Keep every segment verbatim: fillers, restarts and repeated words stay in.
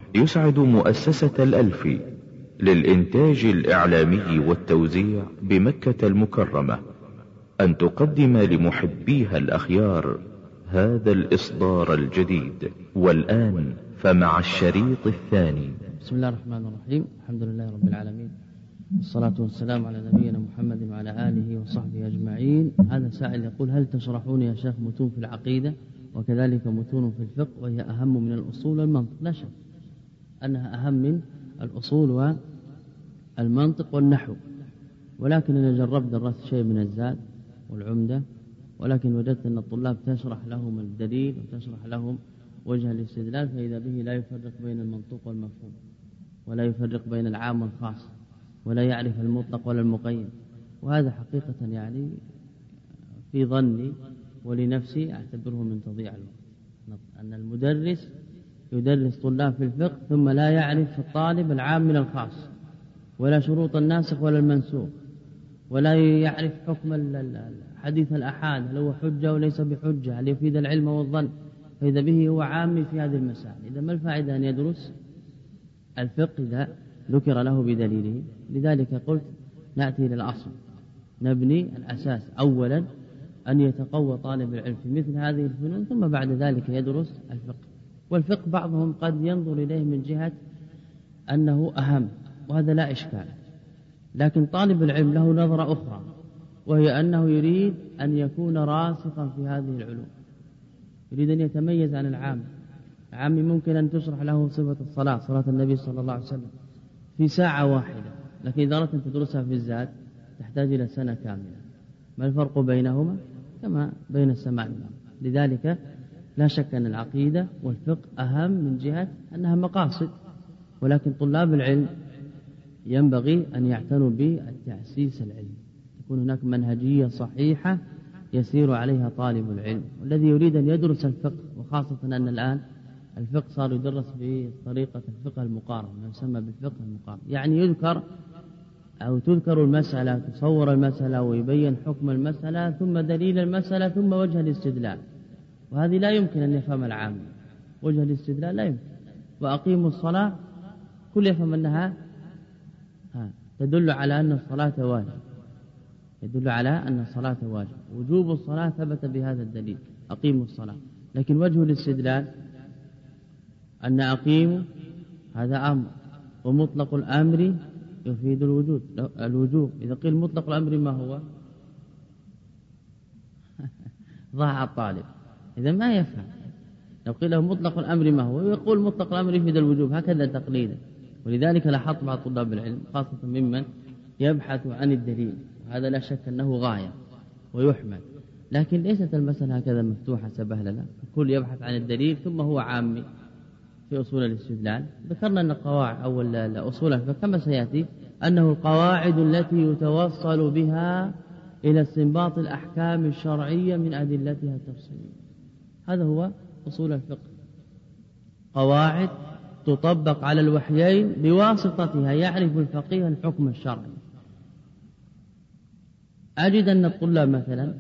يسعد مؤسسة الألفي للإنتاج الإعلامي والتوزيع بمكة المكرمة أن تقدم لمحبيها الأخيار هذا الإصدار الجديد. والآن فمع الشريط الثاني. بسم الله الرحمن الرحيم. الحمد لله رب العالمين، والصلاة والسلام على نبينا محمد وعلى آله وصحبه أجمعين. هذا سائل يقول: هل تشرحون يا شيخ متون في العقيدة وكذلك متون في الفقه وهي أهم من الأصول والمنطق؟ لا شك أنها أهم من الأصول والمنطق والنحو، ولكن أنا جربت درست شيء من الزاد والعمدة، ولكن وجدت أن الطلاب تشرح لهم الدليل وتشرح لهم وجه الاستدلال، فإذا به لا يفرق بين المنطوق والمفهوم، ولا يفرق بين العام والخاص، ولا يعرف المطلق ولا المقيد. وهذا حقيقة يعني في ظني ولنفسي أعتبره من تضييع الوقت، أن المدرس يدرس طلاب في الفقه ثم لا يعرف الطالب العام من الخاص، ولا شروط الناسخ ولا المنسوخ، ولا يعرف حكم حديث الأحاد، هل هو حجة وليس بحجة، هل يفيد العلم والظن، فإذا به هو عام في هذه المسائل. إذا ما الفائدة أن يدرس الفقه إذا ذكر له بدليله؟ لذلك قلت نأتي إلى الأصل، نبني الأساس أولا، أن يتقوى طالب العلم في مثل هذه الفنون، ثم بعد ذلك يدرس الفقه. والفقه بعضهم قد ينظر إليه من جهة أنه أهم، وهذا لا إشكال، لكن طالب العلم له نظرة أخرى، وهي أنه يريد أن يكون راسخا في هذه العلوم، يريد أن يتميز عن العام. العام ممكن أن تشرح له صفة الصلاة، صلاة النبي صلى الله عليه وسلم، في ساعة واحدة، لكن إذا أردت أن تدرسها في الزاد تحتاج إلى سنة كاملة. ما الفرق بينهما؟ كما بين السماء والأرض. لذلك لا شك أن العقيدة والفقه أهم من جهة أنها مقاصد، ولكن طلاب العلم ينبغي أن يعتنوا بالتأسيس العلمي، تكون هناك منهجية صحيحة يسير عليها طالب العلم. والذي يريد أن يدرس الفقه، وخاصة أن الآن الفقه صار يدرس بطريقة الفقه المقارن، ما يسمى بالفقه المقارن، يعني يذكر أو تذكر المسألة، تصور المسألة ويبين حكم المسألة ثم دليل المسألة ثم وجه الاستدلال، وهذه لا يمكن أن يفهم العام، وجه الاستدلال لا يمكن. وأقيموا الصلاة كل يفهم أنها تدل على أن الصلاة واجب، يدل على أن الصلاة واجب، وجوب الصلاة ثبت بهذا الدليل، أقيموا الصلاة. لكن وجه الاستدلال أن أقيموا هذا أمر، ومطلق الأمر يفيد الوجود الوجوب. إذا قيل مطلق الأمر ما هو؟ ضاع الطالب، إذا ما يفهم. لو قيل له مطلق الأمر ما هو، يقول مطلق الأمر يفيد الوجوب، هكذا تقليدا. ولذلك لاحظت بعض طلاب العلم خاصة ممن يبحث عن الدليل، وهذا لا شك أنه غاية ويحمد، لكن ليست المسألة هكذا مفتوحة سبهللة، الكل يبحث عن الدليل ثم هو عامي في أصول الاستدلال. ذكرنا أن القواعد أو الأصول الفقه كما سيأتي أنه القواعد التي يتوصل بها إلى استنباط الأحكام الشرعية من أدلتها التفصيلية، هذا هو أصول الفقه، قواعد تطبق على الوحيين بواسطتها يعرف الفقيه الحكم الشرعي. أجد أن الطلاب مثلا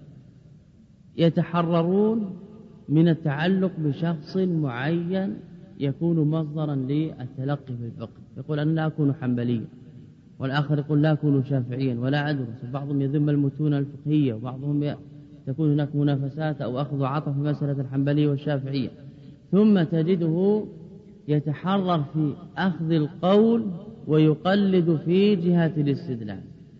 يتحررون من التعلق بشخص معين يكون مصدرا للتلقي في الفقه، يقول أنا لا أكون حنبليا، والآخر يقول لا أكون شافعيا ولا أدرس، وبعضهم يذم المتون الفقهية، وبعضهم تكون هناك منافسات أو أخذ وعطى في مسألة الحنبلية والشافعية، ثم تجده يتحرر في أخذ القول ويقلد في جهة الاستدلال.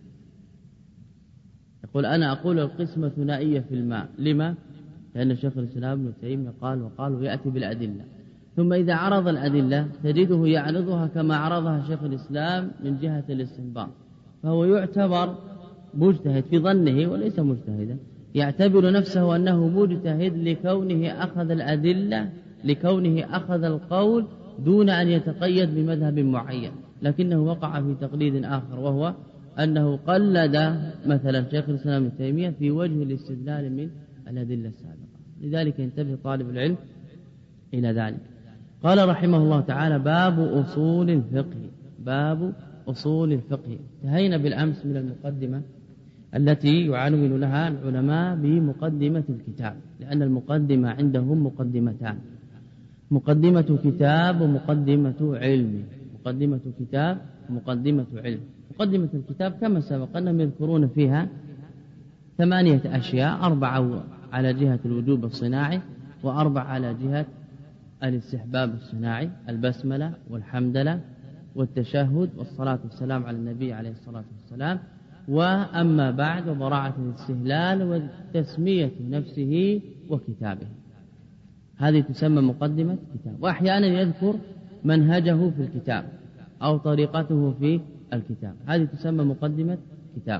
يقول أنا أقول القسمة ثنائية في الماء، لما؟ لأن شيخ الإسلام ابن تيمية قال وقال، ويأتي بالأدلة، ثم إذا عرض الأدلة تجده يعرضها كما عرضها شيخ الإسلام من جهة الاستنباط، فهو يعتبر مجتهد في ظنه وليس مجتهدا، يعتبر نفسه أنه مجتهد لكونه أخذ الأدلة، لكونه أخذ القول دون أن يتقيد بمذهب معين، لكنه وقع في تقليد آخر، وهو أنه قلد مثلا شيخ الإسلام ابن تيمية في وجه الاستدلال من الأدلة السابقة. لذلك ينتبه طالب العلم إلى ذلك. قال رحمه الله تعالى: باب أصول الفقه. باب أصول الفقه. انتهينا بالأمس من المقدمة التي يعنون لها العلماء بمقدمة الكتاب، لأن المقدمة عندهم مقدمتان، مقدمة كتاب ومقدمة علم. مقدمة كتاب ومقدمة علم. مقدمة الكتاب كما سبق أنهم يذكرون فيها ثمانية أشياء، أربعة على جهة الوجوب الصناعي، وأربع على جهة الاستحباب الصناعي: البسملة والحمدلة والتشهد والصلاة والسلام على النبي عليه الصلاة والسلام. وأما بعد وبراعة الاستهلال وتسمية نفسه وكتابه، هذه تسمى مقدمة كتاب. وأحيانا يذكر منهجه في الكتاب أو طريقته في الكتاب، هذه تسمى مقدمة كتاب.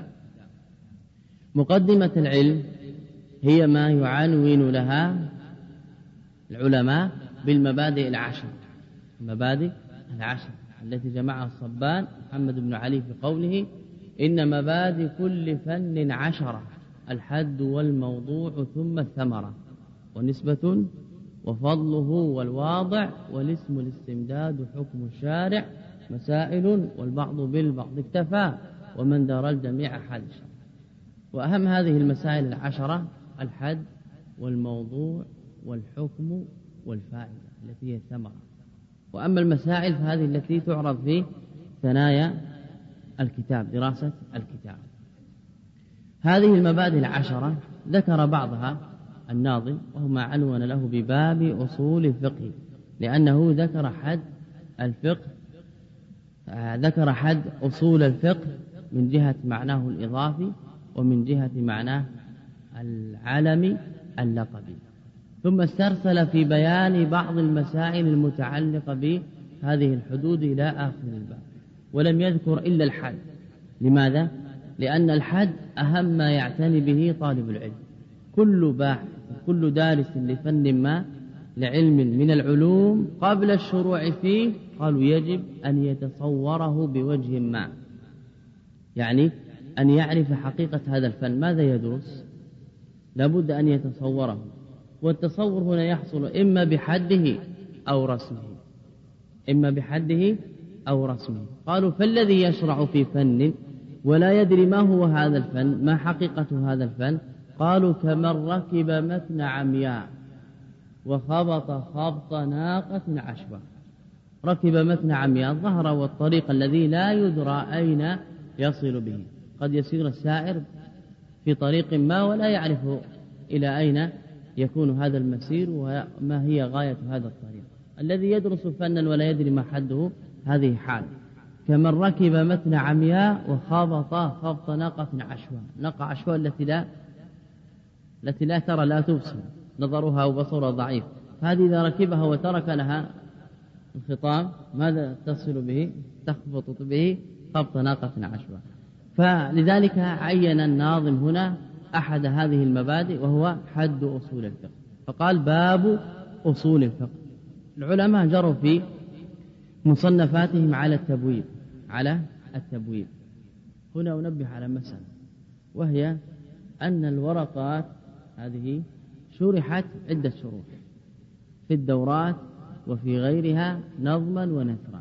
مقدمة العلم هي ما يعنون لها العلماء بالمبادئ العشر، المبادئ العشر التي جمعها الصبان محمد بن علي في قوله: إن مبادئ كل فن عشرة، الحد والموضوع ثم الثمرة، ونسبة وفضله والواضع، والاسم الاستمداد حكم الشارع، مسائل والبعض بالبعض اكتفى، ومن دار الجميع حال الشرع. وأهم هذه المسائل العشرة الحد والموضوع والحكم والفائدة التي هي الثمرة. وأما المسائل فهذه التي تعرض في ثنايا الكتاب، دراسة الكتاب. هذه المبادئ العشرة ذكر بعضها الناظم، وهو ما عنون له بباب أصول الفقه، لأنه ذكر حد الفقه، ذكر حد أصول الفقه من جهة معناه الإضافي ومن جهة معناه العالمي اللقبي، ثم استرسل في بيان بعض المسائل المتعلقة بهذه الحدود إلى آخر الباب، ولم يذكر إلا الحد. لماذا؟ لأن الحد أهم ما يعتني به طالب العلم. كل باحث كل دارس لفن ما لعلم من العلوم قبل الشروع فيه قالوا يجب أن يتصوره بوجه ما، يعني أن يعرف حقيقة هذا الفن، ماذا يدرس، لابد أن يتصوره. والتصور هنا يحصل إما بحده أو رسمه، إما بحده أو رسمه. قالوا فالذي يشرع في فن ولا يدري ما هو هذا الفن، ما حقيقة هذا الفن، قالوا كمن ركب متن عمياء وخبط خبط ناقة عشوة. ركب متن عمياء، ظهر والطريق الذي لا يدرى أين يصل به، قد يسير السائر في طريق ما ولا يعرف إلى أين يكون هذا المسير وما هي غاية هذا الطريق. الذي يدرس فنا ولا يدري ما حده هذه حال. كمن ركب متن عمياء وخبط خبط ناقة عشواء. ناقة عشواء التي لا التي لا ترى لا تبصر، نظرها وبصرها ضعيف، هذه إذا ركبها وترك لها الخطام ماذا تصل به؟ تخبط به خبط ناقة عشواء. فلذلك عين الناظم هنا أحد هذه المبادئ وهو حد أصول الفقه، فقال باب أصول الفقه. العلماء جروا في مصنفاتهم على التبويب على التبويب هنا أنبه على مسألة، وهي أن الورقات هذه شرحت عدة شروح في الدورات وفي غيرها نظما ونثرا،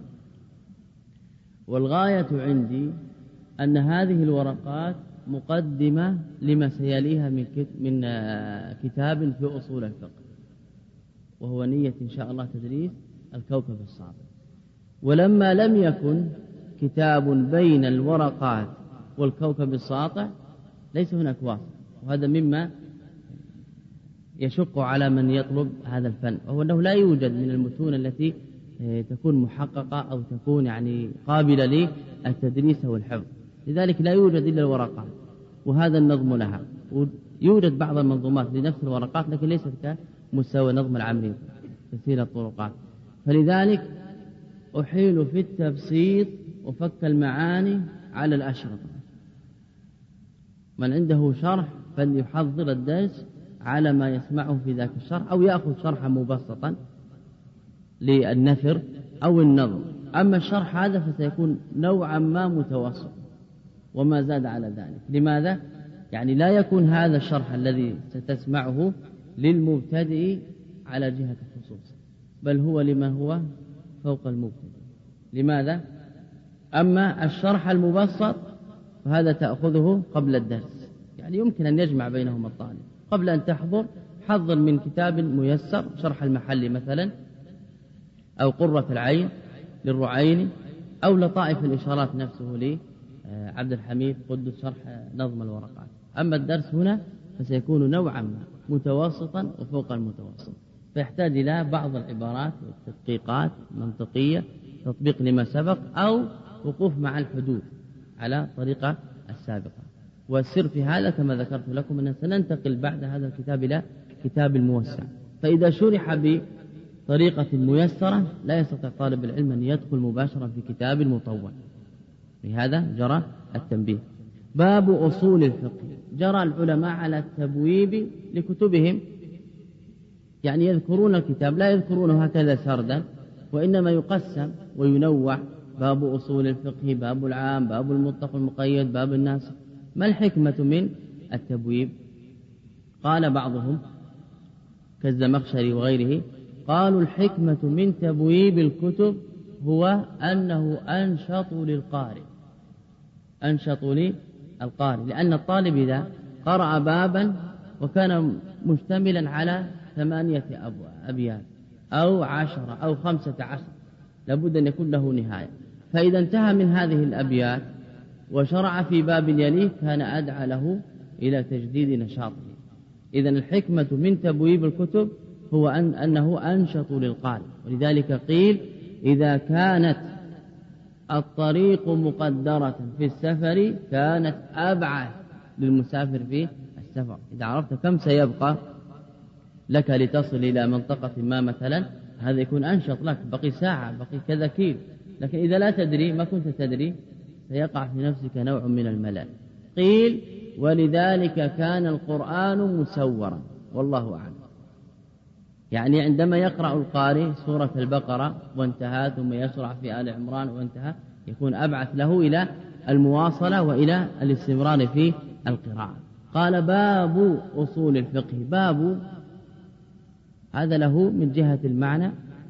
والغاية عندي أن هذه الورقات مقدمة لما سيليها من من كتاب في أصول الفقه، وهو نية إن شاء الله تدريس الكوكب الصعب. ولما لم يكن كتاب بين الورقات والكوكب الساطع ليس هناك واسط، وهذا مما يشق على من يطلب هذا الفن، وهو أنه لا يوجد من المتون التي تكون محققة أو تكون يعني قابلة للتدريس والحفظ، لذلك لا يوجد إلا الورقات وهذا النظم لها. يوجد بعض المنظومات لنفس الورقات لكن ليست كمستوى نظم العمري كثير الطرقات، فلذلك أحيل في التبسيط وفك المعاني على الأشرطة. من عنده شرح فليحضر الدرس على ما يسمعه في ذاك الشرح، أو يأخذ شرحا مبسطا للنثر أو النظم. أما الشرح هذا فسيكون نوعا ما متوسط وما زاد على ذلك. لماذا؟ يعني لا يكون هذا الشرح الذي ستسمعه للمبتدئ على جهة الخصوص، بل هو لمن هو فوق المبتدئ. لماذا؟ أما الشرح المبسط فهذا تأخذه قبل الدرس، يعني يمكن أن يجمع بينهما الطالب. قبل أن تحضر حضر من كتاب ميسر، شرح المحلي مثلا أو قرة العين للرعين، أو لطائف الإشارات نفسه لعبد الحميد قدس شرح نظم الورقات. أما الدرس هنا فسيكون نوعا متوسطا وفوق المتوسط، فيحتاج إلى بعض العبارات والتدقيقات منطقية، تطبيق لما سبق، أو وقوف مع الحدود على طريقة السابقة. والسر في هذا كما ذكرت لكم أن سننتقل بعد هذا الكتاب إلى كتاب الموسع، فإذا شرح بطريقة ميسرة لا يستطيع طالب العلم أن يدخل مباشرة في كتاب المطول، لهذا جرى التنبيه. باب أصول الفقه. جرى العلماء على التبويب لكتبهم، يعني يذكرون الكتاب لا يذكرونه هكذا سردا، وإنما يقسم وينوع: باب أصول الفقه، باب العام، باب المطلق المقيد، باب الناسخ. ما الحكمة من التبويب؟ قال بعضهم كالزمخشري وغيره، قالوا الحكمة من تبويب الكتب هو أنه أنشط للقارئ، أنشط للقارئ، لأن الطالب إذا قرأ بابا وكان مشتملا على ثمانية أبيات أو عشرة أو خمسة عشر لابد أن يكون له نهاية، فإذا انتهى من هذه الأبيات وشرع في باب يليه كان أدعى له إلى تجديد نشاطه. إذن الحكمة من تبويب الكتب هو أن أنه أنشط للقارئ، ولذلك قيل إذا كانت الطريق مقدرة في السفر كانت أبعد للمسافر في السفر. إذا عرفت كم سيبقى لك لتصل إلى منطقة ما مثلا، هذا يكون أنشط لك، بقي ساعة، بقي كذا كيل. لكن إذا لا تدري، ما كنت تدري، سيقع في نفسك نوع من الملل. قيل ولذلك كان القرآن مسورا، والله أعلم. يعني عندما يقرأ القارئ سورة البقرة وانتهى ثم يشرع في آل عمران وانتهى، يكون أبعث له إلى المواصلة وإلى الاستمرار في القراءة. قال باب أصول الفقه. باب هذا له من جهة المعنى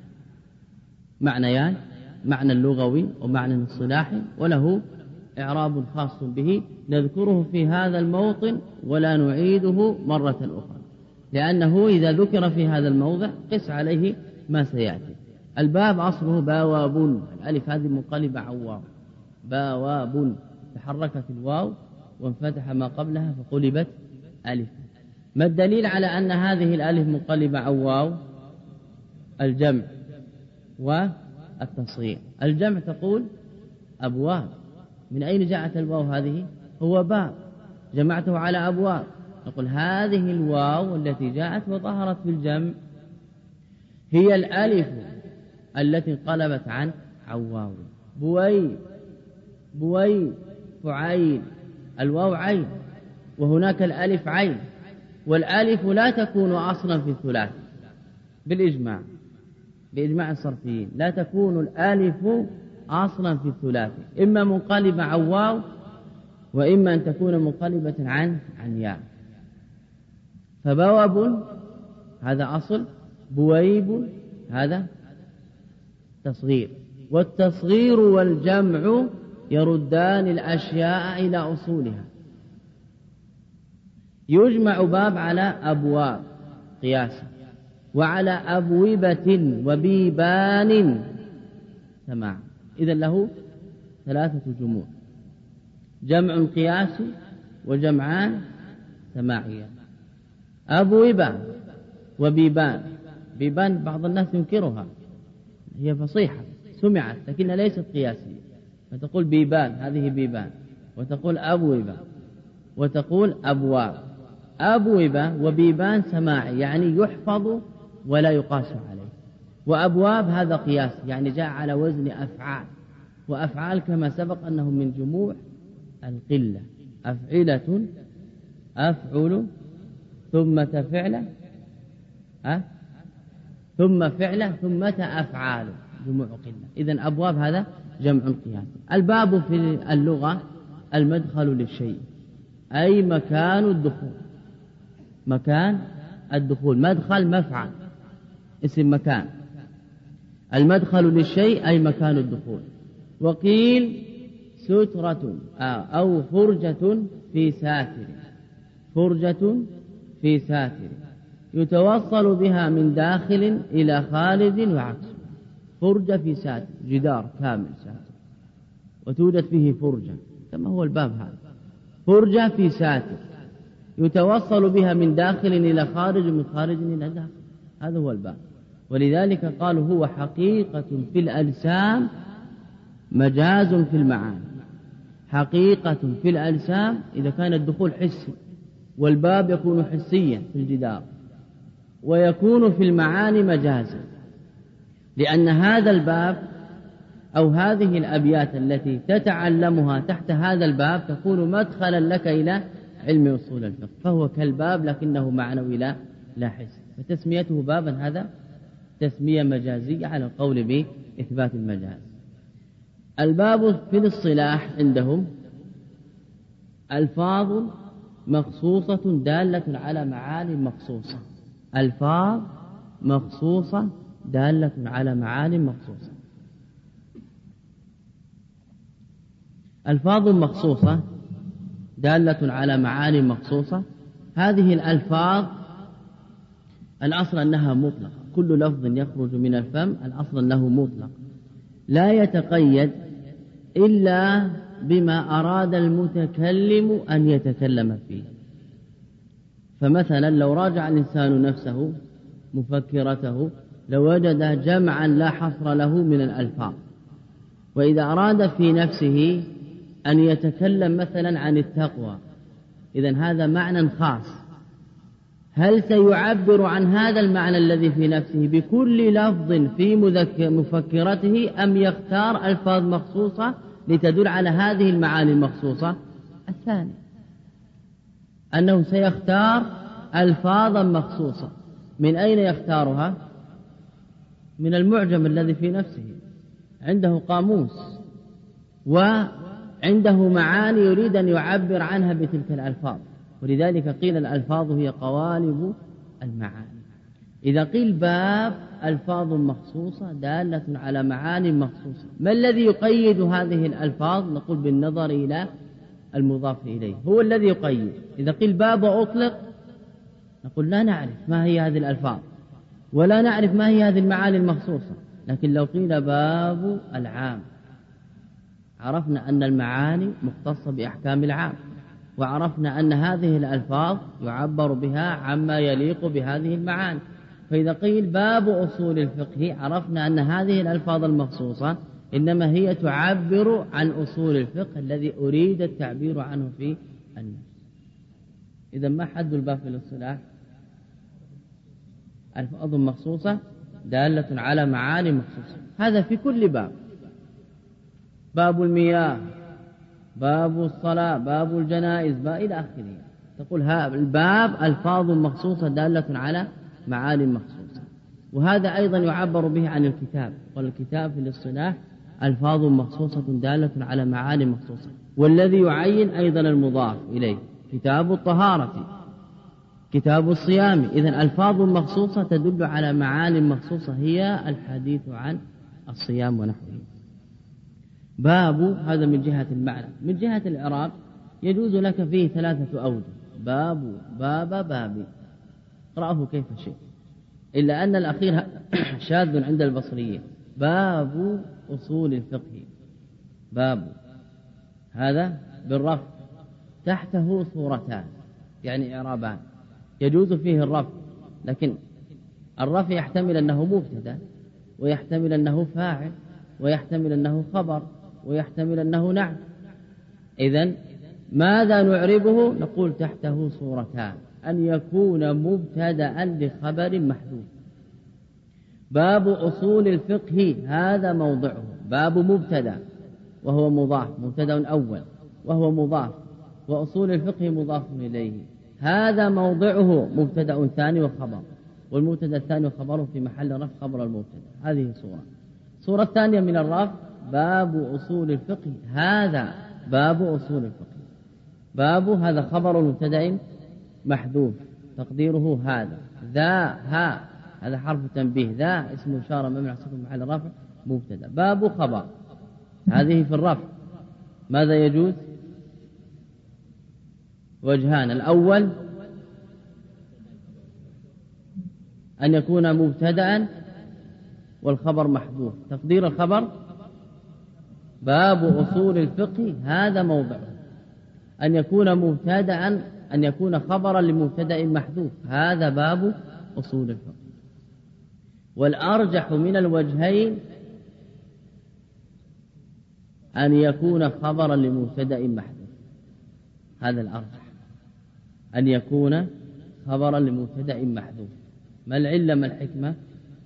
معنيان: معنى اللغوي ومعنى الصلاحي، وله إعراب خاص به نذكره في هذا الموطن ولا نعيده مرة أخرى، لأنه إذا ذكر في هذا الموضع قس عليه ما سيأتي. الباب أصله بواب، الألف هذه منقلبة عواو، بواب، تحركت الواو وانفتح ما قبلها فقلبت ألف. ما الدليل على أن هذه الألف منقلبة عواو؟ الجمع والتصغير. الجمع تقول أبواب، من أين جاءت الواو هذه؟ هو باب، جمعته على أبواب. نقول هذه الواو التي جاءت وظهرت في الجمع هي الألف التي انقلبت عن عواو. بوي، بوي، فعيل، الواو عين، وهناك الألف عين، والألف لا تكون أصلا في الثلاث بالإجماع، بإجماع الصرفيين لا تكون الألف أصلا في الثلاث، إما منقلبة عن واو وإما أن تكون منقلبة عن عن ياء. فبواب هذا أصل، بويب هذا تصغير، والتصغير والجمع يردان الأشياء إلى أصولها. يجمع باب على أبواب قياسا، وعلى أبوبة وبيبان سماع. إذن له ثلاثة جموع: جمع قياسي وجمعان سماعية. أبوبة وبيبان، بيبان بعض الناس ينكرها، هي فصيحة سمعت لكنها ليست قياسية، فتقول بيبان، هذه بيبان، وتقول أبوبة وتقول أبواب. أبوبة وبيبان سماعي يعني يحفظ ولا يقاس عليه، وأبواب هذا قياس يعني جاء على وزن أفعال، وأفعال كما سبق أنه من جموع القلة: أفعلة، أفعل، ثم فعلة، أه؟ ثم فعلة، ثم أفعال، جموع قلة. إذن أبواب هذا جمع قياس. الباب في اللغة المدخل للشيء، أي مكان الدخول، مكان الدخول، مدخل مفعل اسم مكان، المدخل للشيء أي مكان الدخول. وقيل سترة أو فرجة في ساتر، فرجة في ساتر يتوصل بها من داخل إلى خارج وعكسه. فرجة في ساتر، جدار كامل ساتر وتوجد فيه فرجة كما هو الباب هذا، فرجة في ساتر يتوصل بها من داخل إلى خارج ومن خارج إلى داخل، هذا هو الباب. ولذلك قالوا هو حقيقة في الأجسام مجاز في المعاني. حقيقة في الأجسام إذا كان الدخول حسي، والباب يكون حسيا في الجدار، ويكون في المعاني مجازا، لأن هذا الباب أو هذه الأبيات التي تتعلمها تحت هذا الباب تكون مدخلا لك إلى علم أصول الفقه، فهو كالباب لكنه معنوي لا لا حس، فتسميته بابا هذا تسمية مجازية على القول بإثبات المجاز. الباب في الاصطلاح عندهم ألفاظ مخصوصة دالة على معاني مخصوصة، ألفاظ مخصوصة دالة على معاني مخصوصة. ألفاظ مخصوصة دالة على معاني مخصوصة، هذه الألفاظ الأصل أنها مطلقة، كل لفظ يخرج من الفم الأصل أنه مطلق، لا يتقيد إلا بما أراد المتكلم أن يتكلم فيه. فمثلا لو راجع الإنسان نفسه مفكرته لوجد جمعا لا حصر له من الألفاظ، وإذا أراد في نفسه أن يتكلم مثلا عن التقوى، إذن هذا معنى خاص، هل سيعبر عن هذا المعنى الذي في نفسه بكل لفظ في مفكرته أم يختار ألفاظ مخصوصة لتدل على هذه المعاني المخصوصة؟ الثاني، أنه سيختار ألفاظا مخصوصة. من أين يختارها؟ من المعجم الذي في نفسه، عنده قاموس وعنده معاني يريد أن يعبر عنها بتلك الألفاظ، ولذلك قيل الألفاظ هي قوالب المعاني. إذا قيل باب ألفاظ مخصوصة دالة على معاني مخصوصة، ما الذي يقيد هذه الألفاظ؟ نقول بالنظر إلى المضاف إليه، هو الذي يقيد. إذا قيل باب أطلق نقول لا نعرف ما هي هذه الألفاظ ولا نعرف ما هي هذه المعاني المخصوصة، لكن لو قيل باب العام عرفنا أن المعاني مختصة بأحكام العام، وعرفنا أن هذه الألفاظ يعبر بها عما يليق بهذه المعاني. فإذا قيل باب أصول الفقه عرفنا أن هذه الألفاظ المخصوصة إنما هي تعبر عن أصول الفقه الذي أريد التعبير عنه في النص. إذا ما حد الباب في الاصطلاح؟ ألفاظ مخصوصة دالة على معاني مخصوصة، هذا في كل باب، باب المياه، باب الصلاة، باب الجنائز، باب إلى آخره. تقول هذا الباب ألفاظ مخصوصة دالة على معاني مخصوصة. وهذا أيضا يعبر به عن الكتاب، والكتاب في الاصطلاح ألفاظ مخصوصة دالة على معاني مخصوصة. والذي يعين أيضا المضاف إليه، كتاب الطهارة، كتاب الصيام. إذن ألفاظ مخصوصة تدل على معاني مخصوصة، هي الحديث عن الصيام ونحوه. باب هذا من جهة المعنى. من جهة الإعراب يجوز لك فيه ثلاثة أوجه، باب، باب، بابي، اقرأه كيف شئت، إلا أن الأخير شاذ عند البصريين، باب أصول الفقه، باب هذا بالرفع، تحته صورتان يعني إعرابان، يجوز فيه الرفع، لكن الرفع يحتمل أنه مبتدأ، ويحتمل أنه فاعل، ويحتمل أنه خبر، ويحتمل أنه نعت. إذن ماذا نعربه؟ نقول تحته صورتان، أن يكون مبتدأ لخبر محذوف. باب أصول الفقه هذا موضعه، باب مبتدأ وهو مضاف، مبتدأ أول وهو مضاف، وأصول الفقه مضاف إليه، هذا موضعه مبتدأ ثاني وخبر، والمبتدأ الثاني وخبره في محل رفع خبر المبتدأ. هذه صورة. صورة الثانية من الرفع، باب أصول الفقه هذا باب أصول الفقه، باب هذا خبر مبتدأ محذوف تقديره هذا، ذا ها هذا حرف تنبيه، ذا اسم إشارة ممنوع سكون محل رفع مبتدأ، باب خبر. هذه في الرفع ماذا يجوز؟ وجهان، الأول أن يكون مبتدأ والخبر محذوف. تقدير الخبر باب أصول الفقه هذا موضع أن يكون مبتدأ أن يكون خبرا لمبتدأ محذوف، هذا باب أصول الفقه. والأرجح من الوجهين أن يكون خبرا لمبتدأ محذوف، هذا الأرجح أن يكون خبرا لمبتدأ محذوف. ما العلة ما الحكمة؟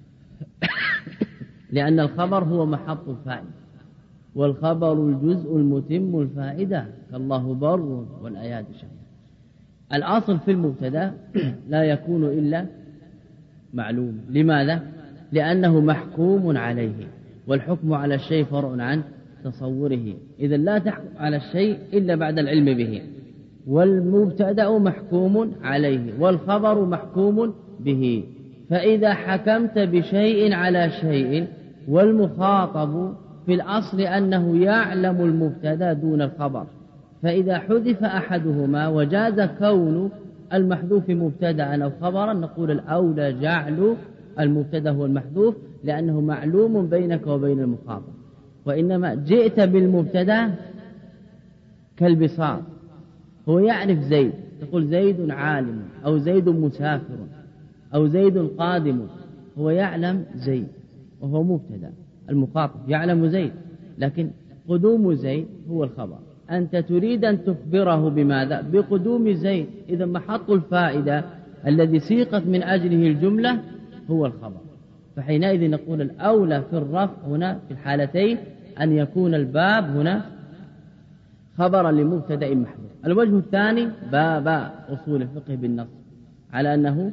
لأن الخبر هو محط الفائدة، والخبر الجزء المتم الفائدة كالله بر والآيات شهر. الأصل في المبتدأ لا يكون إلا معلوم. لماذا؟ لأنه محكوم عليه، والحكم على الشيء فرع عن تصوره، إذا لا تحكم على الشيء إلا بعد العلم به. والمبتدأ محكوم عليه والخبر محكوم به، فإذا حكمت بشيء على شيء والمخاطب في الأصل أنه يعلم المبتدأ دون الخبر، فإذا حذف أحدهما وجاز كون المحذوف مبتدأ أو خبرا نقول الأولى جعل المبتدأ هو المحذوف لأنه معلوم بينك وبين المخاطب. وإنما جئت بالمبتدأ كالبساط، هو يعرف زيد، تقول زيد عالم أو زيد مسافر أو زيد قادم، هو يعلم زيد وهو مبتدأ، المخاطب يعلم زيد، لكن قدوم زيد هو الخبر. أنت تريد أن تخبره بماذا؟ بقدوم زيد، إذا محط الفائدة الذي سيقت من أجله الجملة هو الخبر. فحينئذ نقول الأولى في الرفع هنا في الحالتين أن يكون الباب هنا خبرا لمبتدأ محذوف. الوجه الثاني باب أصول الفقه بالنص على أنه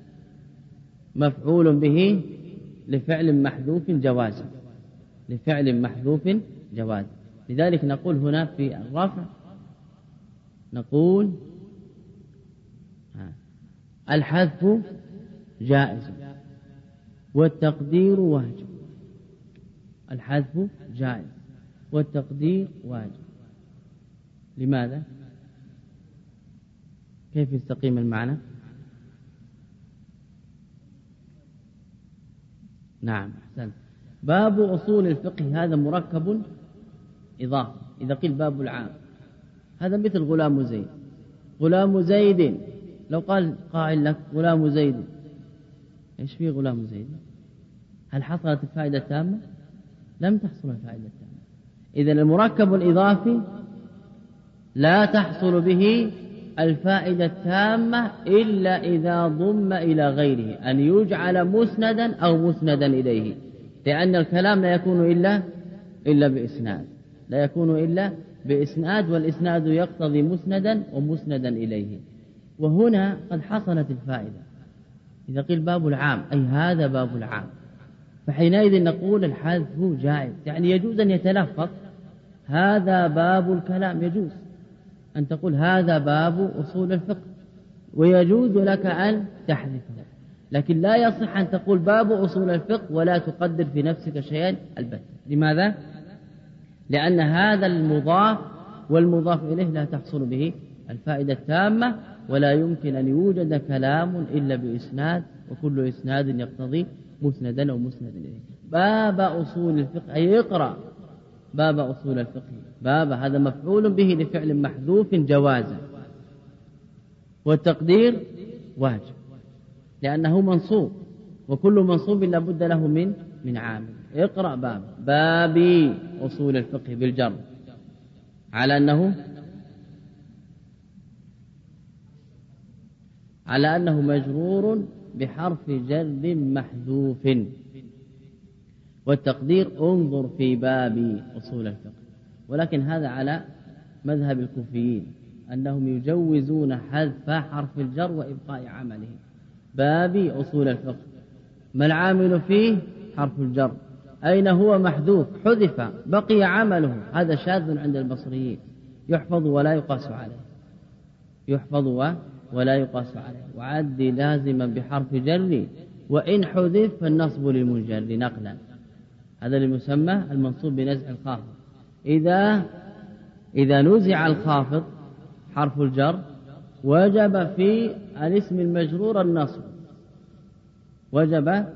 مفعول به لفعل محذوف جوازا، لفعل محذوف جوازا. لذلك نقول هنا في الرفع نقول الحذف جائز والتقدير واجب، الحذف جائز والتقدير واجب. لماذا؟ كيف يستقيم المعنى؟ نعم أحسنت. باب أصول الفقه هذا مركب إضافة. إذا قيل باب العام هذا مثل غلام زيد، غلام زيد، لو قال قائل لك غلام زيد إيش فيه غلام زيد؟ هل حصلت الفائدة التامة؟ لم تحصل الفائدة التامة. إذن المركب الإضافي لا تحصل به الفائدة التامة إلا إذا ضم إلى غيره، أن يجعل مسندا أو مسندا إليه، لأن الكلام لا يكون إلا إلا بإسناد، لا يكون إلا بإسناد، والإسناد يقتضي مسندا ومسندا إليه. وهنا قد حصلت الفائدة. إذا قيل باب العام أي هذا باب العام، فحينئذ نقول الحذف جائز، يعني يجوز أن يتلفظ هذا باب الكلام، يجوز أن تقول هذا باب أصول الفقه، ويجوز لك أن تحذفه، لكن لا يصح أن تقول باب أصول الفقه ولا تقدر في نفسك شيئا البتة. لماذا؟ لأن هذا المضاف والمضاف إليه لا تحصل به الفائدة التامة، ولا يمكن أن يوجد كلام إلا بإسناد، وكل إسناد يقتضي مسندا أو مسندا إليه. باب أصول الفقه أي اقرأ باب أصول الفقه، باب هذا مفعول به لفعل محذوف جوازا، والتقدير واجب لأنه منصوب، وكل منصوب لا بد له من من عامل. اقرأ باب باب أصول الفقه بالجر على أنه على أنه مجرور بحرف جر محذوف، والتقدير انظر في باب أصول الفقه. ولكن هذا على مذهب الكوفيين أنهم يجوزون حذف حرف الجر وإبقاء عمله. باب أصول الفقه ما العامل فيه؟ حرف الجر. أين هو محذوف؟ حذف بقي عمله. هذا شاذ عند البصريين، يحفظ ولا يقاس عليه، يحفظ ولا يقاس عليه. وعد لازما بحرف جر، وإن حذف فالنصب للمنجر نقلا، هذا المسمى المنصوب بنزع الخافض. إذا إذا نزع الخافض حرف الجر وجب في الاسم المجرور النصب، وجب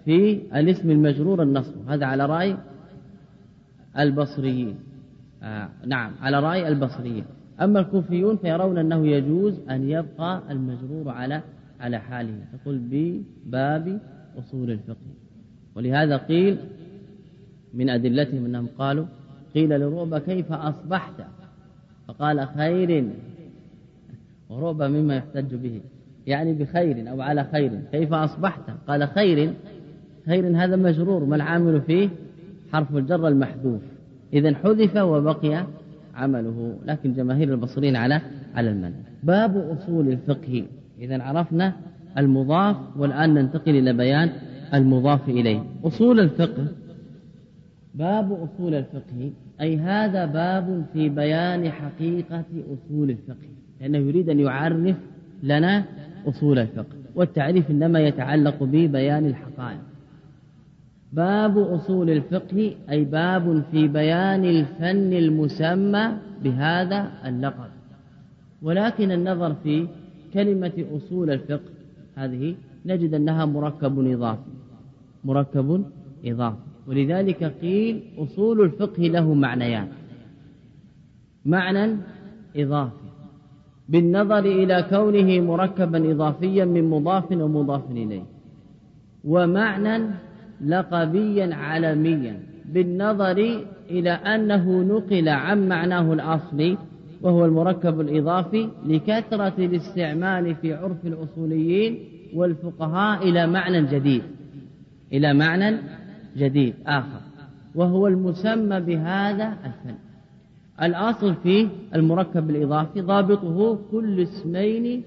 في الاسم المجرور النصب، هذا على رأي البصريين. آه نعم على رأي البصريين. أما الكوفيون فيرون أنه يجوز أن يبقى المجرور على على حاله، تقول بباب أصول الفقه. ولهذا قيل من أدلتهم أنهم قالوا قيل لرعبة كيف أصبحت فقال خير، ورعبة مما يحتج به يعني بخير أو على خير. كيف أصبحت قال خير، خير هذا مجرور، ما العامل فيه؟ حرف الجر المحذوف، إذن حذف وبقي عمله. لكن جماهير البصريين على على المنع. باب أصول الفقه، إذن عرفنا المضاف، والآن ننتقل إلى بيان المضاف إليه. أصول الفقه، باب أصول الفقه أي هذا باب في بيان حقيقة أصول الفقه، لأنه يريد أن يعرف لنا أصول الفقه، والتعريف إنما يتعلق ببيان الحقائق. باب أصول الفقه أي باب في بيان الفن المسمى بهذا اللقب. ولكن النظر في كلمة أصول الفقه هذه نجد أنها مركب إضافي، مركب إضافي، ولذلك قيل أصول الفقه له معنيان: معنى إضافي بالنظر إلى كونه مركبا إضافيا من مضاف ومضاف إليه، ومعنى لقبيا علميا بالنظر إلى أنه نقل عن معناه الأصلي وهو المركب الإضافي لكثرة الاستعمال في عرف الأصوليين والفقهاء إلى معنى جديد، إلى معنى جديد آخر، وهو المسمى بهذا الفن. الأصل في المركب الإضافي ضابطه كل اسمين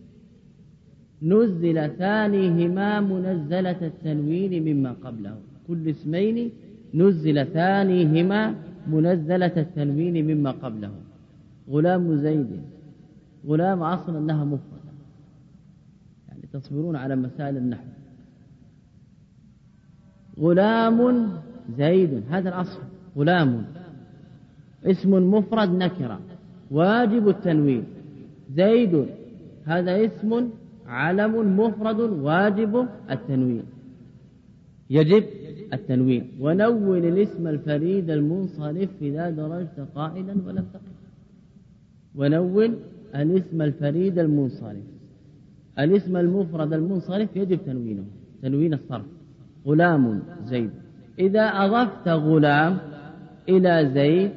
نزل ثانيهما منزلة التنوين مما قبله، كل اسمين نزل ثانيهما منزلة التنوين مما قبله. غلام زيد، غلام أصلا أنها مفردة، يعني تصبرون على مسائل النحو. غلام زيد هذا الأصل، غلام اسم مفرد نكرة واجب التنوين. زيد هذا اسم علم مفرد واجب التنوين، يجب التنوين. ونون الاسم الفريد المنصرف إذا درجت قائلا ولم تقل. ونون الاسم الفريد المنصرف، الاسم المفرد المنصرف يجب تنوينه، تنوين الصرف. غلام زيد، إذا أضفت غلام إلى زيد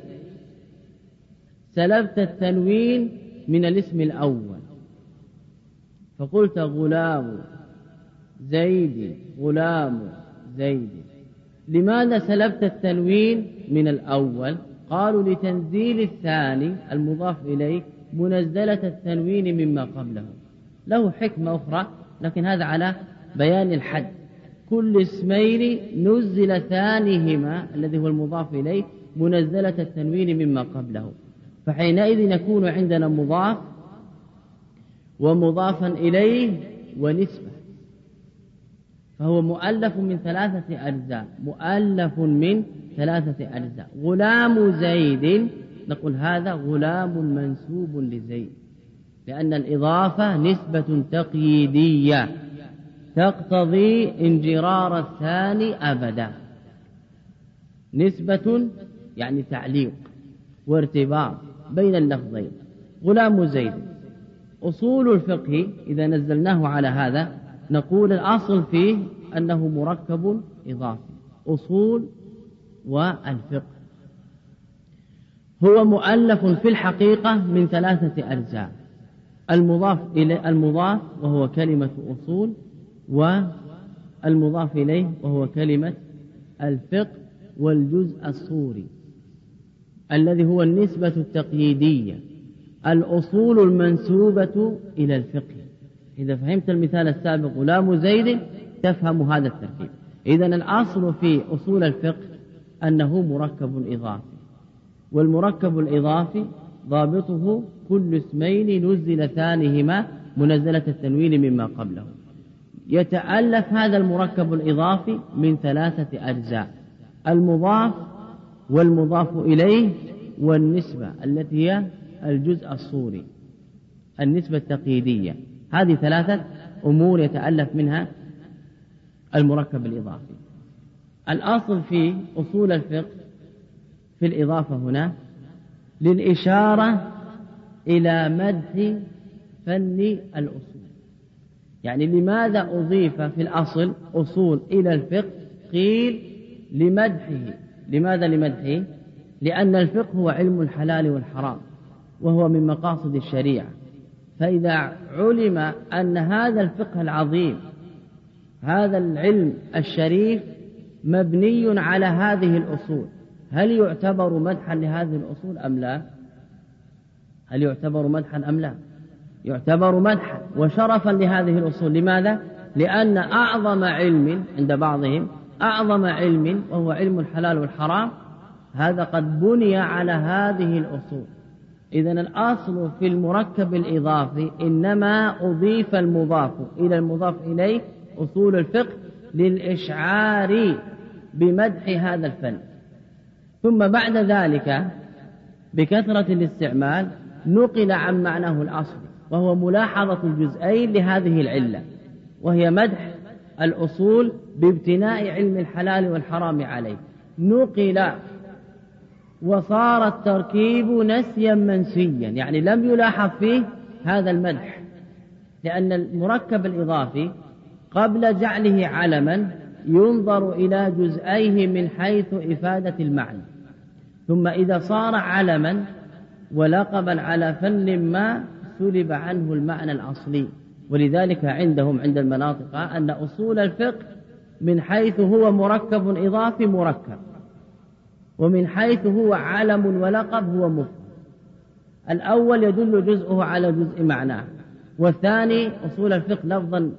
سلبت التنوين من الاسم الأول، فقلت غلام زيد، غلام زيد. لماذا سلبت التنوين من الأول؟ قالوا لتنزيل الثاني المضاف إليه منزلة التنوين مما قبله. له حكمة أخرى، لكن هذا على بيان الحد. كل اسمين نزل ثانيهما الذي هو المضاف إليه منزلة التنوين مما قبله، فحينئذ يكون عندنا مضاف ومضافا إليه ونسبة، فهو مؤلف من ثلاثة أجزاء، مؤلف من ثلاثة أجزاء. غلام زيد نقول هذا غلام منسوب لزيد، لأن الإضافة نسبة تقييدية تقتضي انجرار الثاني أبدا، نسبة يعني تعليق وارتباط بين اللفظين. غلام زيد. أصول الفقه إذا نزلناه على هذا نقول الأصل فيه أنه مركب إضافي. أصول والفقه هو مؤلف في الحقيقة من ثلاثة أجزاء: المضاف إليه المضاف وهو كلمة أصول، والمضاف إليه وهو كلمة الفقه، والجزء الصوري الذي هو النسبة التقييدية، الأصول المنسوبة إلى الفقه. إذا فهمت المثال السابق غلام زيد تفهم هذا التركيب. إذن الأصل في أصول الفقه أنه مركب إضافي، والمركب الإضافي ضابطه كل اسمين نزل ثانيهما منزلة التنوين مما قبله. يتألف هذا المركب الإضافي من ثلاثة أجزاء: المضاف والمضاف إليه والنسبة التي هي الجزء الصوري، النسبة التقييدية. هذه ثلاثة أمور يتألف منها المركب الإضافي. الأصل في أصول الفقه في الإضافة هنا للإشارة إلى مدح فن الأصول. يعني لماذا أضيف في الأصل أصول إلى الفقه؟ قيل لمدحه. لماذا لمدحه؟ لأن الفقه هو علم الحلال والحرام، وهو من مقاصد الشريعة. فإذا علم أن هذا الفقه العظيم، هذا العلم الشريف مبني على هذه الأصول، هل يعتبر مدحا لهذه الأصول أم لا؟ هل يعتبر مدحا أم لا؟ يعتبر مدحا وشرفا لهذه الأصول. لماذا؟ لأن أعظم علم عند بعضهم، أعظم علم وهو علم الحلال والحرام، هذا قد بني على هذه الأصول. إذن الأصل في المركب الإضافي إنما أضيف المضاف إلى المضاف إليه أصول الفقه للإشعار بمدح هذا الفن. ثم بعد ذلك بكثرة الاستعمال نقل عن معناه الأصل، وهو ملاحظة الجزئين لهذه العلة، وهي مدح الأصول بابتناء علم الحلال والحرام عليه. نقل وصار التركيب نسيا منسيا، يعني لم يلاحظ فيه هذا المدح، لأن المركب الإضافي قبل جعله علما ينظر إلى جزئيه من حيث إفادة المعنى، ثم إذا صار علما ولقبا على فن ما سلب عنه المعنى الأصلي. ولذلك عندهم عند المناطق أن أصول الفقه من حيث هو مركب إضافي مركب، ومن حيث هو علم ولقب هو مفرد. الأول يدل جزءه على جزء معناه، والثاني أصول الفقه لفظا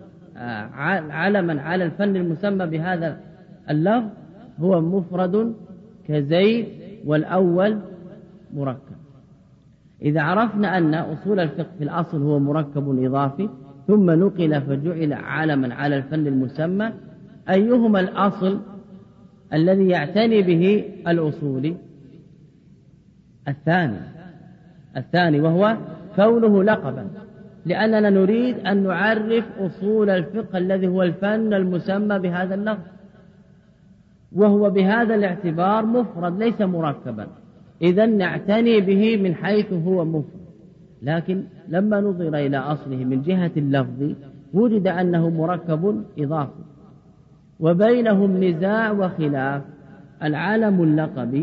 علما على الفن المسمى بهذا اللفظ هو مفرد كزيد، والأول مركب. إذا عرفنا أن أصول الفقه في الأصل هو مركب إضافي ثم نقل فجعل علما على الفن المسمى، أيهما الأصل الذي يعتني به الأصولي؟ الثاني الثاني وهو كونه لقبا، لأننا نريد أن نعرف أصول الفقه الذي هو الفن المسمى بهذا اللفظ، وهو بهذا الاعتبار مفرد ليس مركبا، إذن نعتني به من حيث هو مفرد. لكن لما نظر إلى أصله من جهة اللفظ وجد أنه مركب إضافي، وبينهم نزاع وخلاف. العالم اللقبي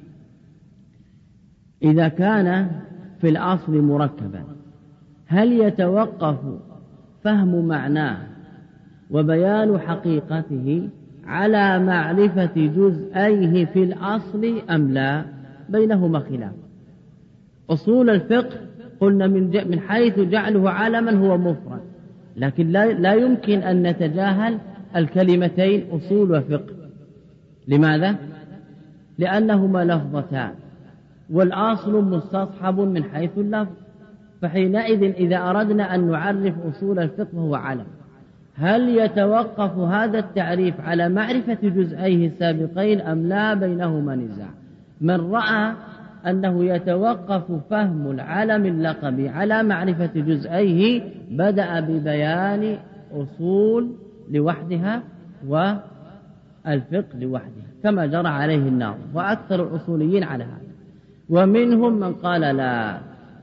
إذا كان في الأصل مركبا هل يتوقف فهم معناه وبيان حقيقته على معرفة جزئيه في الأصل أم لا؟ بينهما خلاف. أصول الفقه قلنا من, من حيث جعله علما هو مفرد، لكن لا, لا يمكن أن نتجاهل الكلمتين أصول وفقه. لماذا؟ لأنهما لفظتان والأصل مستصحب من حيث اللفظ، فحينئذ إذا أردنا أن نعرف أصول الفقه هو علم. هل يتوقف هذا التعريف على معرفة جزئيه السابقين أم لا؟ بينهما نزاع. من رأى أنه يتوقف فهم العلم اللقبي على معرفة جزئيه بدأ ببيان أصول لوحدها والفقه لوحدها كما جرى عليه الناظم، وأكثر الأصوليين على هذا. ومنهم من قال لا،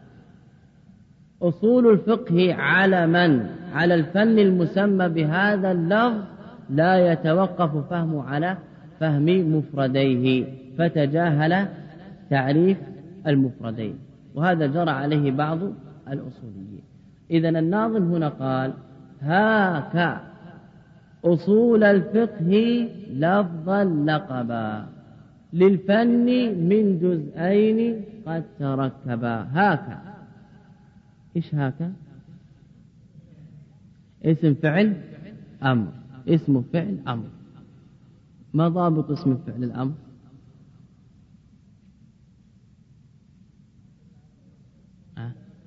أصول الفقه علما على الفن المسمى بهذا اللفظ لا يتوقف فهمه على فهم مفرديه، فتجاهل تعريف المفردين، وهذا جرى عليه بعض الأصوليين. إذن الناظم هنا قال هاك أصول الفقه لفظا لقبا للفن من جزئين قد تركبا. هاك، إيش هاك؟ اسم فعل أمر، اسم فعل أمر. ما ضابط اسم فعل الأمر؟ أه؟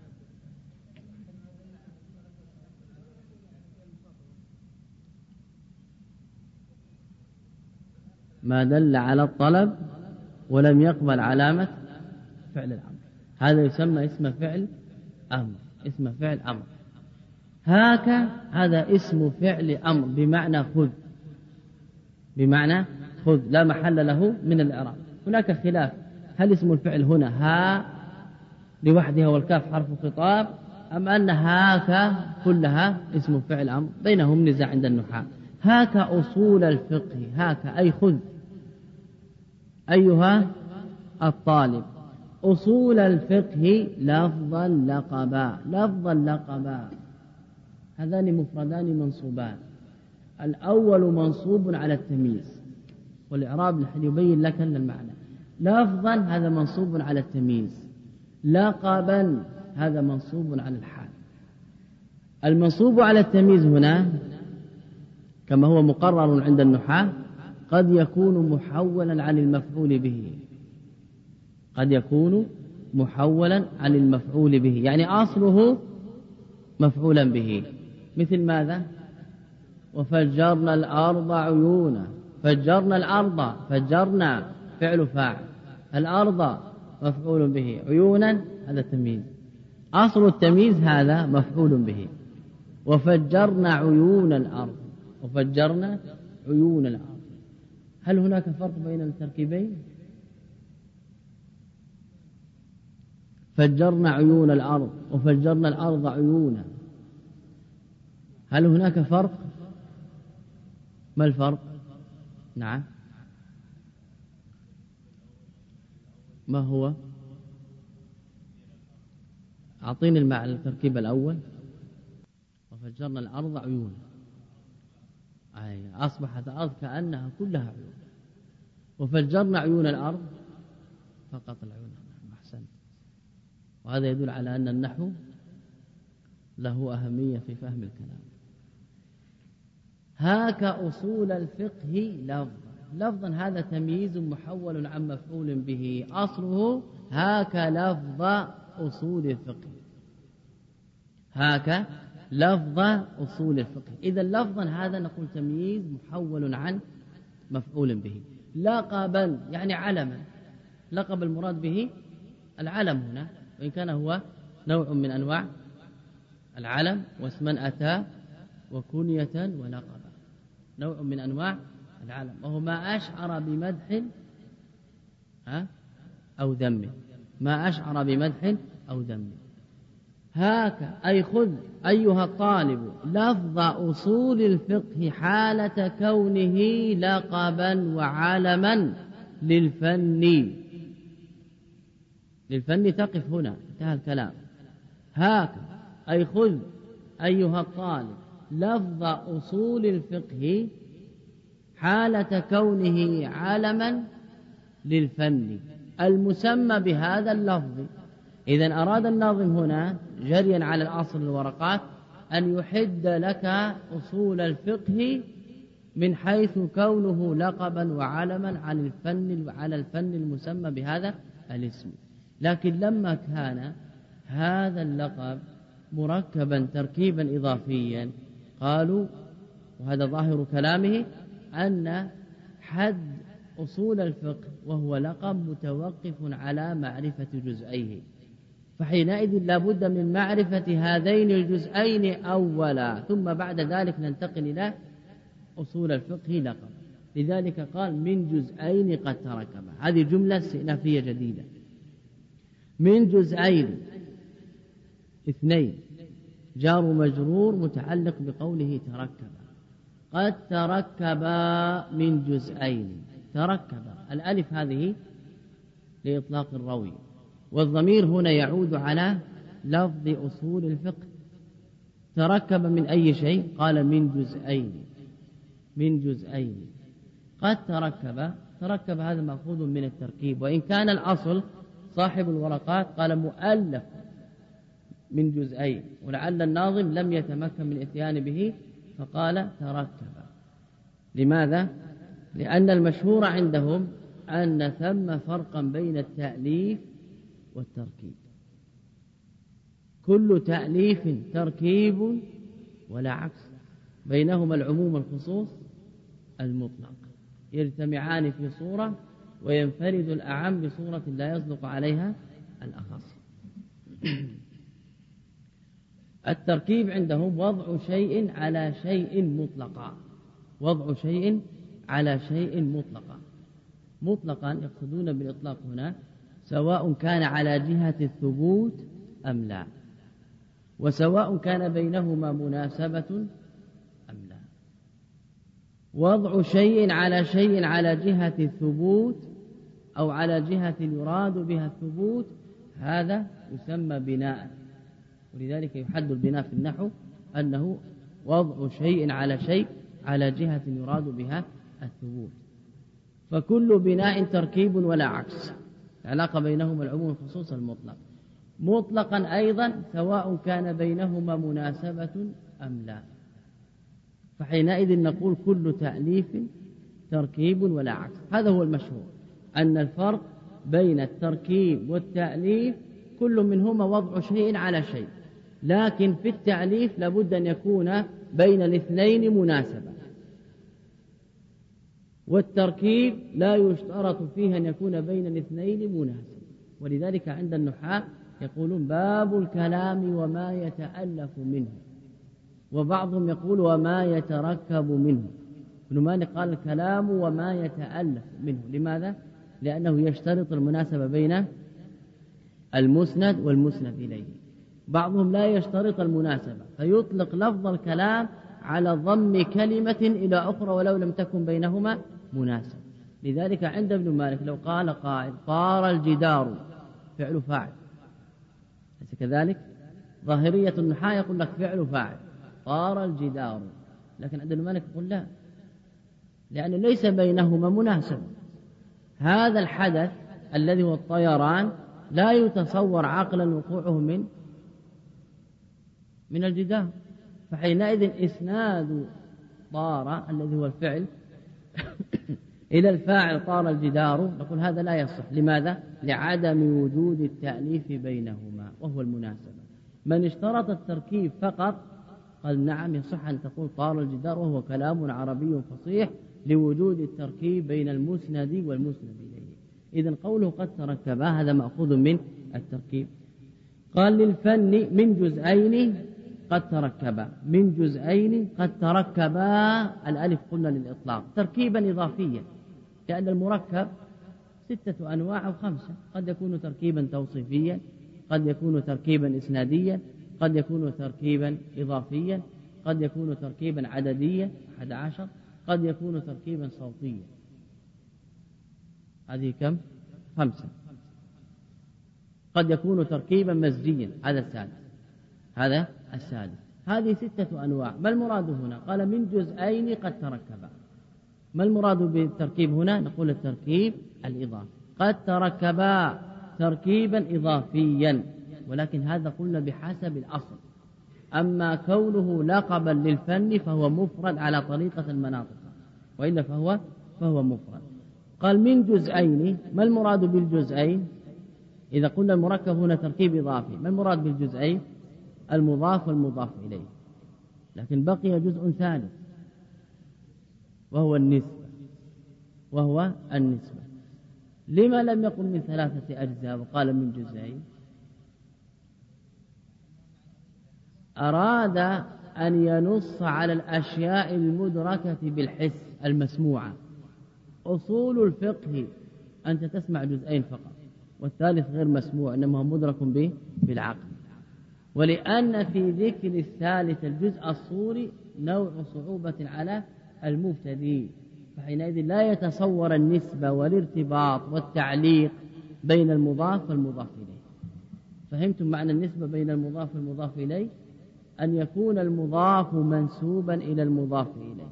ما دل على الطلب ولم يقبل علامة فعل الأمر، هذا يسمى اسم فعل أمر. اسم فعل أمر. هاك هذا اسم فعل أمر بمعنى خذ، بمعنى خذ لا محل له من الإعراب. هناك خلاف، هل اسم الفعل هنا ها لوحدها والكاف حرف خطاب، أم أن هاك كلها اسم فعل أمر؟ بينهم نزاع عند النحاة. هاك أصول الفقه، هاك أي خذ أيها الطالب أصول الفقه لفظا لقبا، لفظا لقبا، هذان مفردان منصوبان. الأول منصوب على التمييز، والإعراب نحن يبين لك أن المعنى. لفظا هذا منصوب على التمييز، لقبا هذا منصوب على الحال. المنصوب على التمييز هنا كما هو مقرر عند النحاة قد يكون محولا عن المفعول به، قد يكون محولا عن المفعول به، يعني أصله مفعولا به. مثل ماذا؟ وفجرنا الأرض عيونا، فجرنا الأرض، فجرنا فعل فاعل، الأرض مفعول به، عيونا هذا تمييز، أصل التمييز هذا مفعول به. وفجرنا عيون الأرض، وفجرنا عيون الأرض. هل هناك فرق بين التركيبين؟ فجرنا عيون الأرض وفجرنا الأرض عيونا، هل هناك فرق؟ ما الفرق؟ نعم، ما هو؟ أعطيني المعنى التركيب الأول. وفجرنا الأرض عيونا، أي أصبحت الأرض كأنها كلها عيون. وفجرنا عيون الأرض فقط العيون. أحسن. وهذا يدل على أن النحو له أهمية في فهم الكلام. هاك أصول الفقه لفظا، لفظا هذا تمييز محول عن مفعول به، أصله هاك لفظ أصول الفقه، هاك لفظ أصول الفقه. إذا لفظا هذا نقول تمييز محول عن مفعول به. لقبا يعني علما، لقب المراد به العلم هنا، وإن كان هو نوع من أنواع العلم، واسما أتى وكنية ولقبا، نوع من أنواع العلم، وهو ما أشعر بمدح أو ذم، ما أشعر بمدح أو ذم. هاك أي خذ أيها الطالب لفظ أصول الفقه حالة كونه لقبا وعلما للفن، للفن تقف هنا، انتهى الكلام. هاك أي خذ أيها الطالب لفظ أصول الفقه حالة كونه علما للفن المسمى بهذا اللفظ. إذن أراد الناظم هنا جريا على الأصل الورقات أن يحد لك أصول الفقه من حيث كونه لقبا وعلما عن الفن، على الفن المسمى بهذا الاسم. لكن لما كان هذا اللقب مركبا تركيبا إضافيا قالوا، وهذا ظاهر كلامه، أن حد أصول الفقه وهو لقب متوقف على معرفة جزئيه، فحينئذ لابد من معرفة هذين الجزئين أولا، ثم بعد ذلك ننتقل إلى أصول الفقه لقب. لذلك قال من جزئين قد تركبا، هذه جملة استئنافية جديدة. من جزئين اثنين، جار مجرور متعلق بقوله تركبا، قد تركبا من جزئين. تركبا الألف هذه لإطلاق الروي، والضمير هنا يعود على لفظ أصول الفقه. تركب من أي شيء؟ قال من جزئين، من جزئين. قد تركب، تركب هذا مأخوذ من التركيب، وإن كان الأصل صاحب الورقات قال مؤلف من جزئين، ولعل الناظم لم يتمكن من الاتيان به فقال تركب. لماذا؟ لأن المشهور عندهم أن ثم فرقا بين التأليف والتركيب، كل تأليف تركيب ولا عكس، بينهما العموم والخصوص المطلق، يجتمعان في صورة وينفرد الأعم بصورة لا يصدق عليها الأخص. التركيب عندهم وضع شيء على شيء مطلقا، وضع شيء على شيء مطلقا. مطلقا يقصدون بالإطلاق هنا سواء كان على جهة الثبوت أم لا، وسواء كان بينهما مناسبة أم لا. وضع شيء على شيء على جهة الثبوت أو على جهة يراد بها الثبوت هذا يسمى بناء، ولذلك يحد البناء في النحو أنه وضع شيء على شيء على جهة يراد بها الثبوت. فكل بناء تركيب ولا عكس، العلاقة بينهما العموم الخصوص المطلق. مطلقا أيضا سواء كان بينهما مناسبة أم لا، فحينئذ نقول كل تأليف تركيب ولا عكس. هذا هو المشهور، أن الفرق بين التركيب والتأليف كل منهما وضع شيء على شيء، لكن في التأليف لابد أن يكون بين الاثنين مناسبة، والتركيب لا يشترط فيه أن يكون بين الاثنين مناسب. ولذلك عند النحاة يقولون باب الكلام وما يتألف منه، وبعضهم يقول وما يتركب منه. ابن مالك قال الكلام وما يتألف منه. لماذا؟ لأنه يشترط المناسبة بين المسند والمسند إليه. بعضهم لا يشترط المناسبة فيطلق لفظ الكلام على ضم كلمة إلى أخرى ولو لم تكن بينهما مناسبة. لذلك عند ابن مالك لو قال قائل طار الجدار فعل فاعل، ليس كذلك؟ ظاهرية النحاة يقول لك فعل فاعل طار الجدار، لكن عند ابن مالك يقول لا، لأن ليس بينهما مناسبة. هذا الحدث الذي هو الطيران لا يتصور عقلا وقوعه من من الجدار، فحينئذ إسناد طار الذي هو الفعل إلى الفاعل طار الجدار نقول هذا لا يصح. لماذا؟ لعدم وجود التأليف بينهما وهو المناسبة. من اشترط التركيب فقط قال نعم يصح أن تقول طار الجدار وهو كلام عربي فصيح لوجود التركيب بين المسند والمسند إليه. إذن قوله قد تركبا هذا مأخوذ من التركيب. قال للفن من جزئين قد تركبا، من جزئين قد تركبا، الألف قلنا للإطلاق تركيبا إضافيا، لأن المركب ستة أنواع أو خمسة، قد يكون تركيبا توصيفيا، قد يكون تركيبا إسناديا، قد يكون تركيبا إضافيا، قد يكون تركيبا عدديا أحد عشر، قد يكون تركيبا صوتيا. هذه كم؟ خمسة. قد يكون تركيبا مزجيا، هذا السادس، هذا السادس. هذه ستة أنواع. ما المراد هنا؟ قال من جزئين قد تركبا. ما المراد بالتركيب هنا؟ نقول التركيب الإضافي. قد تركبا تركيبا إضافيا، ولكن هذا قلنا بحسب الأصل. أما كونه لقبا للفن فهو مفرد على طريقة المناطق، وإلا فهو فهو مفرد. قال من جزئين. ما المراد بالجزئين؟ إذا قلنا المركب هنا تركيب إضافي، ما المراد بالجزئين؟ المضاف والمضاف إليه. لكن بقي جزء ثالث وهو النسبة، وهو النسبة. لما لم يقل من ثلاثة أجزاء وقال من جزئين؟ أراد أن ينص على الأشياء المدركة بالحس المسموعة. أصول الفقه أنت تسمع جزئين فقط، والثالث غير مسموع إنما هو مدرك به بالعقل. ولأن في ذكر الثالث الجزء الصوري نوع صعوبة على المبتدئ، فحينئذ لا يتصور النسبة والارتباط والتعليق بين المضاف والمضاف إليه. فهمتم معنى النسبة بين المضاف والمضاف إليه؟ أن يكون المضاف منسوبا إلى المضاف إليه.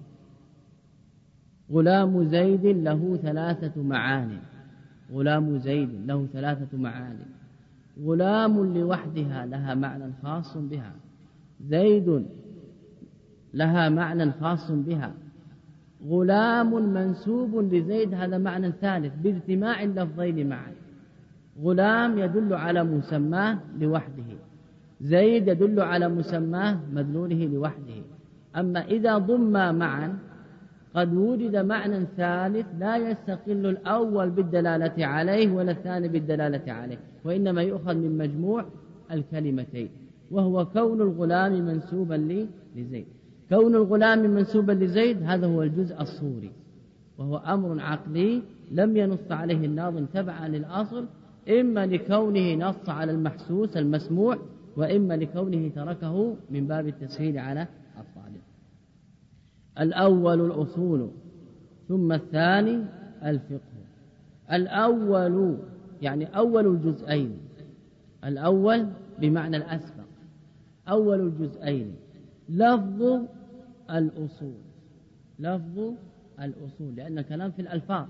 غلام زيد له ثلاثة معاني، غلام زيد له ثلاثة معاني. غلام لوحدها لها معنى خاص بها، زيد لها معنى خاص بها، غلام منسوب لزيد هذا معنى ثالث باجتماع اللفظين معا. غلام يدل على مسماه لوحده، زيد يدل على مسماه مدلوله لوحده. أما إذا ضما معا قد وجد معنى ثالث لا يستقل الأول بالدلالة عليه ولا الثاني بالدلالة عليه، وإنما يؤخذ من مجموع الكلمتين، وهو كون الغلام منسوبا لزيد. كون الغلام منسوبا لزيد هذا هو الجزء الصوري. وهو أمر عقلي لم ينص عليه الناظم تبعا للأصل، إما لكونه نص على المحسوس المسموع، وإما لكونه تركه من باب التسهيل على الطالب. الأول الأصول، ثم الثاني الفقه. الأول يعني أول الجزئين، الأول بمعنى الأسبق، أول الجزئين لفظ الأصول، لفظ الأصول لأن كلام في الألفاظ.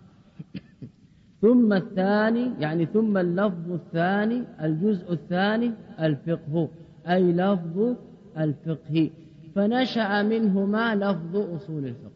ثم الثاني يعني ثم اللفظ الثاني الجزء الثاني الفقه، أي لفظ الفقه، فنشأ منهما لفظ أصول الفقه.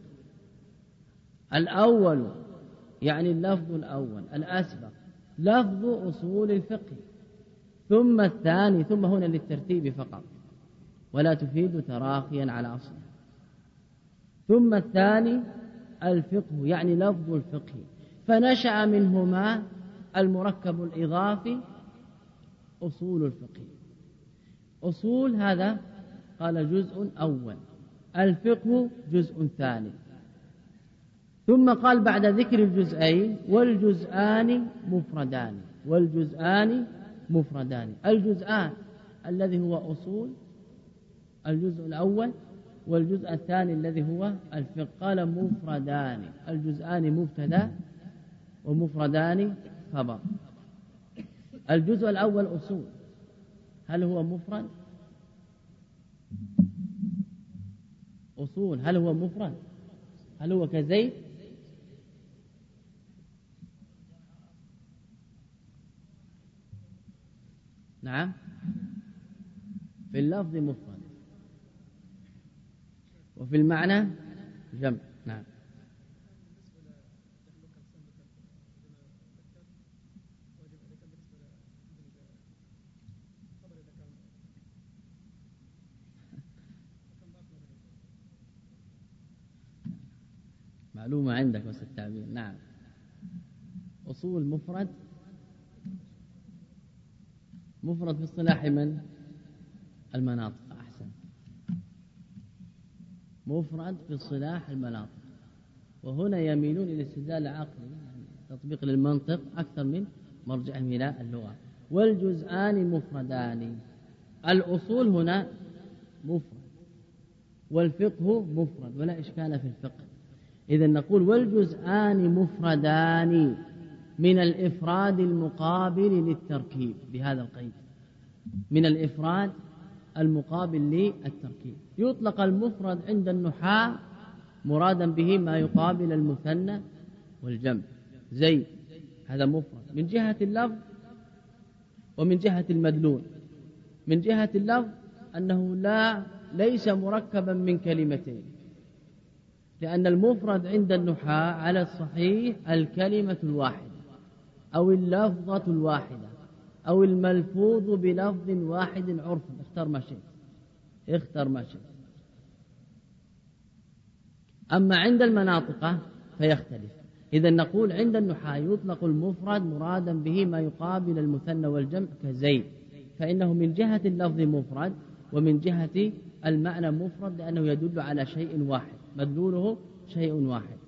الأول يعني اللفظ الأول الأسبق لفظ أصول الفقه، ثم الثاني، ثم هنا للترتيب فقط ولا تفيد تراخيا على أصله، ثم الثاني الفقه يعني لفظ الفقه، فنشأ منهما المركب الإضافي أصول الفقه. أصول هذا قال جزء أول، الفقه جزء ثاني، ثم قال بعد ذكر الجزئين والجزآن مفردان، والجزآن مفردان. الجزآن الذي هو أصول الجزء الأول، والجزء الثاني الذي هو الفقه قال مفردان. الجزآن مبتدا ومفردان خبر. الجزء الأول أصول، هل هو مفرد؟ أصول هل هو مفرد؟ هل هو كزيد؟ نعم، في اللفظ مفرد وفي المعنى جمع. نعم. معلومة عندك بس التعبير. نعم، أصول مفرد، مفرد في اصطلاح من؟ المناطق. أحسن، مفرد في اصطلاح المناطق، وهنا يميلون إلى الاستدلال العقلي يعني تطبيق للمنطق أكثر من مرجعهم إلى اللغة. والجزآن مفردان، الأصول هنا مفرد والفقه مفرد ولا إشكال في الفقه. إذن نقول والجزآن مفردان من الإفراد المقابل للتركيب بهذا القيد، من الإفراد المقابل للتركيب. يطلق المفرد عند النحاة مرادا به ما يقابل المثنى والجمع. زيد هذا مفرد من جهة اللفظ ومن جهة المدلول. من جهة اللفظ أنه لا ليس مركبا من كلمتين، لأن المفرد عند النحاة على الصحيح الكلمة الواحدة أو اللفظة الواحدة أو الملفوظ بلفظ واحد عرفا. اختر ما شئت، اختر ما شئت. أما عند المناطق فيختلف. إذا نقول عند النحاة يطلق المفرد مرادا به ما يقابل المثنى والجمع كزيد، فإنه من جهة اللفظ مفرد ومن جهة المعنى مفرد، لأنه يدل على شيء واحد، مدلوله شيء واحد.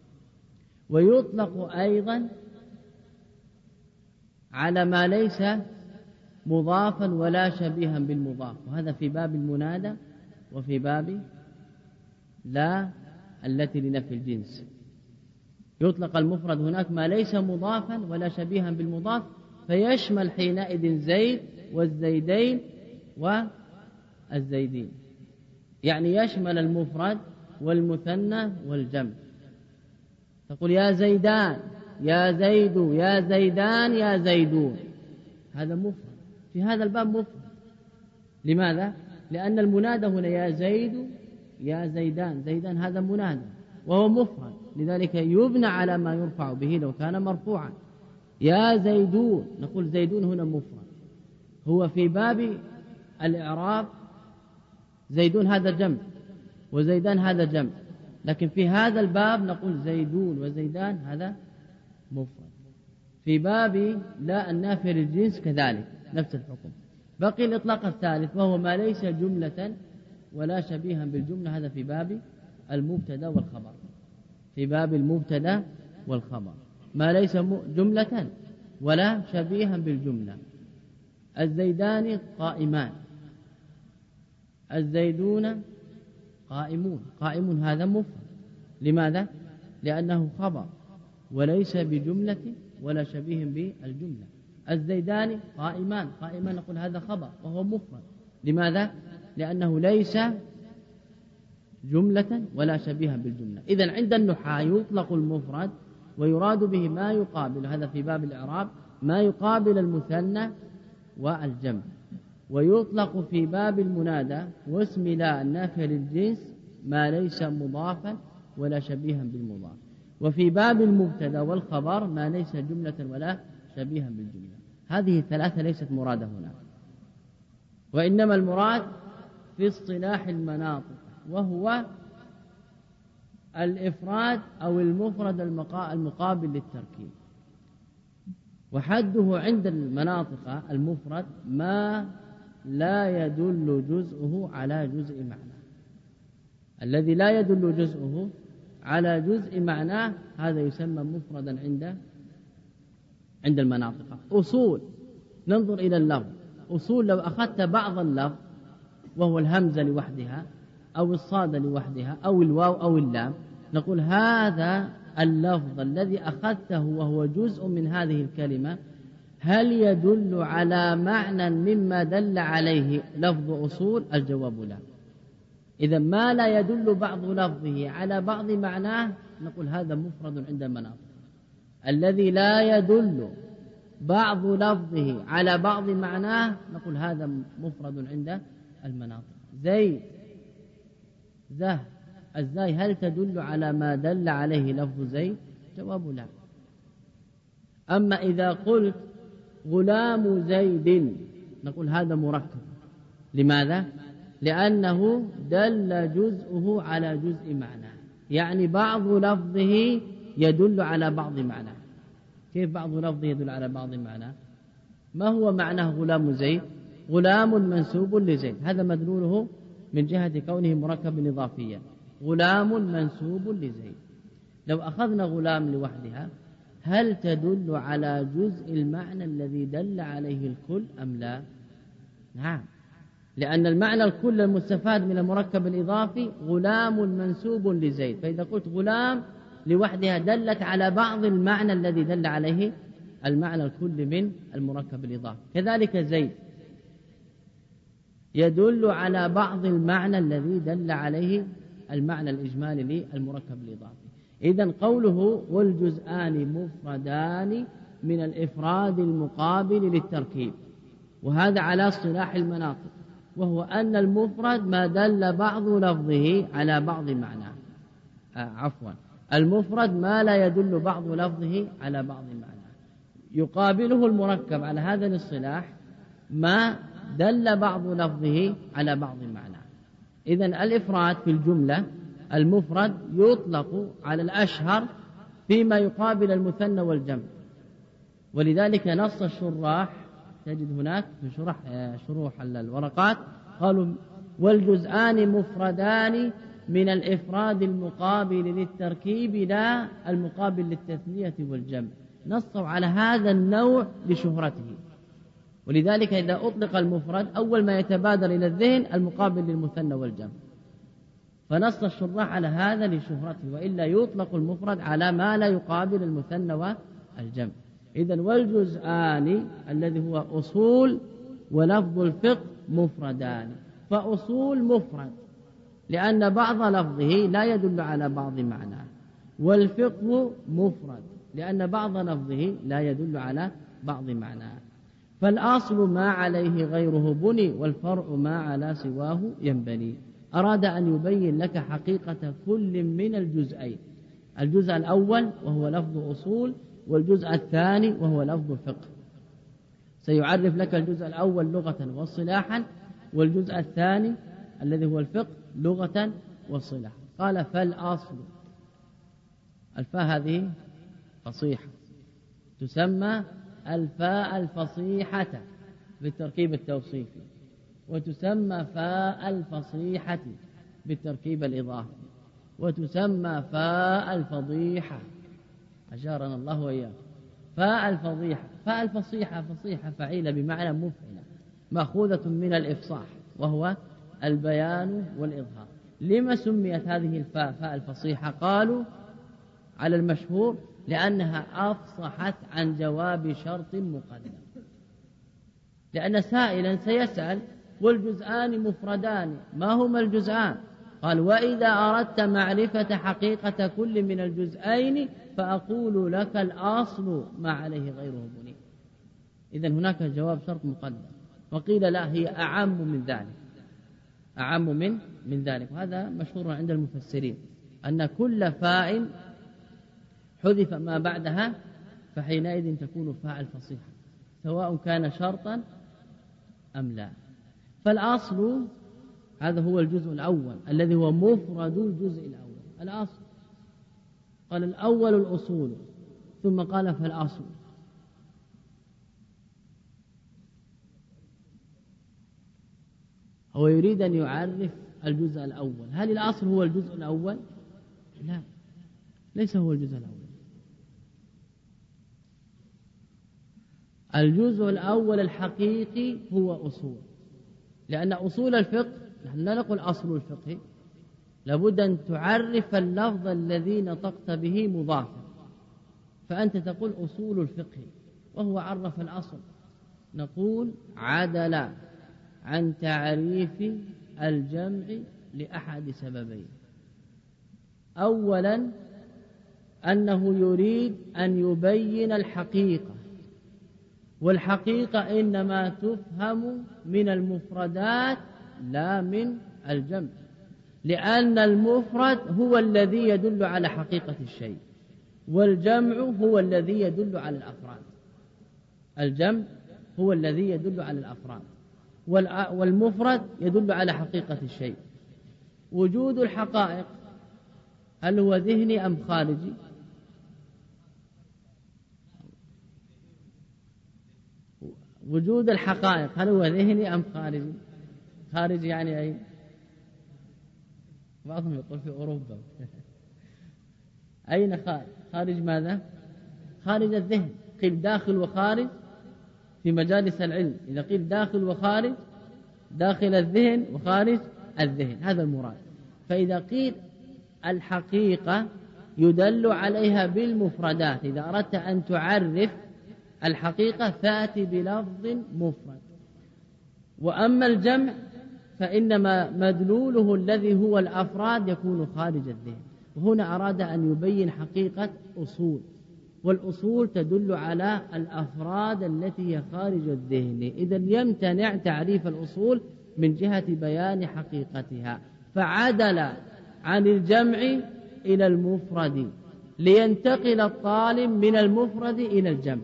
ويطلق أيضا على ما ليس مضافا ولا شبيها بالمضاف، وهذا في باب المنادى وفي باب لا التي لنفي الجنس. يطلق المفرد هناك ما ليس مضافا ولا شبيها بالمضاف، فيشمل حينئذ زيد والزيدين والزيدين، يعني يشمل المفرد والمثنى والجمع. تقول يا زيدان، يا زيد، يا زيدان، يا زيدون، هذا مفرد في هذا الباب مفرد. لماذا؟ لأن المنادى هنا يا زيد يا زيدان، زيدان هذا منادى وهو مفرد، لذلك يبنى على ما يرفع به لو كان مرفوعا. يا زيدون، نقول زيدون هنا مفرد، هو في باب الإعراب زيدون هذا جمع وزيدان هذا جمع، لكن في هذا الباب نقول زيدون وزيدان هذا مفرد. في باب لا النافية للجنس كذلك نفس الحكم. بقي الإطلاق الثالث وهو ما ليس جملة ولا شبيها بالجملة، هذا في باب المبتدا والخبر. في باب المبتدا والخبر ما ليس جملة ولا شبيها بالجملة. الزيدان قائمان، الزيدون قائمون. قائم هذا مفرد، لماذا؟ لأنه خبر وليس بجملة ولا شبيه بالجملة. الزيدان قائمان، قائمان نقول هذا خبر وهو مفرد، لماذا؟ لأنه ليس جملة ولا شبيها بالجملة. إذن عند النحاة يطلق المفرد ويراد به ما يقابل، هذا في باب الإعراب، ما يقابل المثنى والجمع. ويطلق في باب المنادى واسم لا النافية للجنس ما ليس مضافا ولا شبيها بالمضاف. وفي باب المبتدا والخبر ما ليس جملة ولا شبيها بالجملة. هذه الثلاثة ليست مرادة هنا، وإنما المراد في اصطلاح المناطق، وهو الإفراد أو المفرد المقابل للتركيب. وحده عند المناطق المفرد ما لا يدل جزءه على جزء معناه. الذي لا يدل جزءه على جزء معناه هذا يسمى مفردا عند عند المناطق. أصول، ننظر إلى اللفظ. أصول لو أخذت بعض اللفظ وهو الهمزة لوحدها أو الصاد لوحدها أو الواو أو اللام، نقول هذا اللفظ الذي أخذته وهو جزء من هذه الكلمة هل يدل على معنى مما دل عليه لفظ أصول؟ الجواب لا. إذا ما لا يدل بعض لفظه على بعض معناه نقول هذا مفرد عند المناطق. الذي لا يدل بعض لفظه على بعض معناه نقول هذا مفرد عند المناطق. زيد، زه، الزاي هل تدل على ما دل عليه لفظ زيد؟ جواب لا. أما إذا قلت غلام زيد نقول هذا مركب، لماذا؟ لأنه دل جزءه على جزء معناه، يعني بعض لفظه يدل على بعض معناه. كيف بعض لفظه يدل على بعض معناه؟ ما هو معناه غلام زيد؟ غلام منسوب لزيد، هذا مدلوله من جهة كونه مركب إضافيا، غلام منسوب لزيد. لو أخذنا غلام لوحدها هل تدل على جزء المعنى الذي دل عليه الكل أم لا؟ نعم، لأن المعنى الكل المستفاد من المركب الإضافي غلام منسوب لزيد، فإذا قلت غلام لوحدها دلت على بعض المعنى الذي دل عليه المعنى الكل من المركب الإضافي. كذلك زيد يدل على بعض المعنى الذي دل عليه المعنى الإجمالي للمركب الإضافي. إذن قوله والجزآن مفردان من الإفراد المقابل للتركيب، وهذا على اصطلاح المناطق، وهو أن المفرد ما دل بعض لفظه على بعض معناه. آه عفوا المفرد ما لا يدل بعض لفظه على بعض معناه. يقابله المركب على هذا الاصطلاح ما دل بعض لفظه على بعض معناه. إذن الإفراد في الجملة المفرد يطلق على الأشهر فيما يقابل المثنى والجمع، ولذلك نص الشراح تجد هناك في شرح شروح الورقات قالوا والجزآن مفردان من الإفراد المقابل للتركيب لا المقابل للتثنية والجمع. نصوا على هذا النوع لشهرته، ولذلك إذا أطلق المفرد أول ما يتبادر إلى الذهن المقابل للمثنى والجمع، فنص الشراح على هذا لشهرته، وإلا يطلق المفرد على ما لا يقابل المثنى والجمع. إذن والجزآن الذي هو أصول ولفظ الفقه مفردان. فأصول مفرد لأن بعض لفظه لا يدل على بعض معناه، والفقه مفرد لأن بعض لفظه لا يدل على بعض معناه. فالأصل ما عليه غيره بني، والفرع ما على سواه ينبني. أراد أن يبين لك حقيقة كل من الجزئين، الجزء الأول وهو لفظ أصول، والجزء الثاني وهو لفظ فقه. سيعرف لك الجزء الأول لغة واصطلاحا، والجزء الثاني الذي هو الفقه لغة واصطلاحا. قال فالأصل، الفاء هذه فصيحة تسمى الفاء الفصيحة بالتركيب وتسمى فاء الفضيحة، أجارنا الله وإياكم. فاء الفضيحة، فاء الفصيحة، فصيحة فعيلة بمعنى مفعلة، مأخوذة من الإفصاح وهو البيان والإظهار. لما سميت هذه الفاء فاء الفصيحة؟ قالوا على المشهور لأنها أفصحت عن جواب شرط مقدم، لأن سائلا سيسأل والجزءان مفردان، ما هما الجزءان؟ قال وإذا أردت معرفة حقيقة كل من الجزئين فأقول لك الأصل ما عليه غيره بني. إذن هناك جواب شرط مقدم، وقيل لا هي أعم من ذلك، أعم من من ذلك. وهذا مشهور عند المفسرين أن كل فاء حذف ما بعدها فحينئذ تكون فاء الفصيحة، سواء كان شرطا أم لا. فالأصل هذا هو الجزء الأول الذي هو مفرد الجزء الأول. الأصل قال الأول الأصول، ثم قال فالأصل. هو يريد أن يعرف الجزء الأول. هل الأصل هو الجزء الأول؟ لا، ليس هو الجزء الأول. الجزء الأول الحقيقي هو أصول، لأن أصول الفقه نحن لا نقول أصل الفقه، لابد أن تعرف اللفظ الذي نطقت به مضافا، فأنت تقول أصول الفقه وهو عرف الأصل. نقول عدل عن تعريف الجمع لأحد سببين: أولا أنه يريد أن يبين الحقيقة، والحقيقة إنما تفهم من المفردات لا من الجمع، لأن المفرد هو الذي يدل على حقيقة الشيء، والجمع هو الذي يدل على الأفراد. الجمع هو الذي يدل على الأفراد، والمفرد يدل على حقيقة الشيء. وجود الحقائق هل هو ذهني أم خارجي؟ وجود الحقائق هل هو ذهني أم خارجي؟ خارجي يعني أي؟ بعضهم يقول في أوروبا. أين خارج؟ خارج ماذا؟ خارج الذهن. قيل داخل وخارج في مجالس العلم، إذا قيل داخل وخارج، داخل الذهن وخارج الذهن، هذا المراد. فإذا قيل الحقيقة يدل عليها بالمفردات، إذا أردت أن تعرف الحقيقة فأتي بلفظ مفرد. وأما الجمع فإنما مدلوله الذي هو الأفراد يكون خارج الذهن. وهنا أراد أن يبين حقيقة أصول، والأصول تدل على الأفراد التي هي خارج الذهن. إذا يمتنع تعريف الأصول من جهة بيان حقيقتها، فعدل عن الجمع إلى المفرد لينتقل الطالب من المفرد إلى الجمع،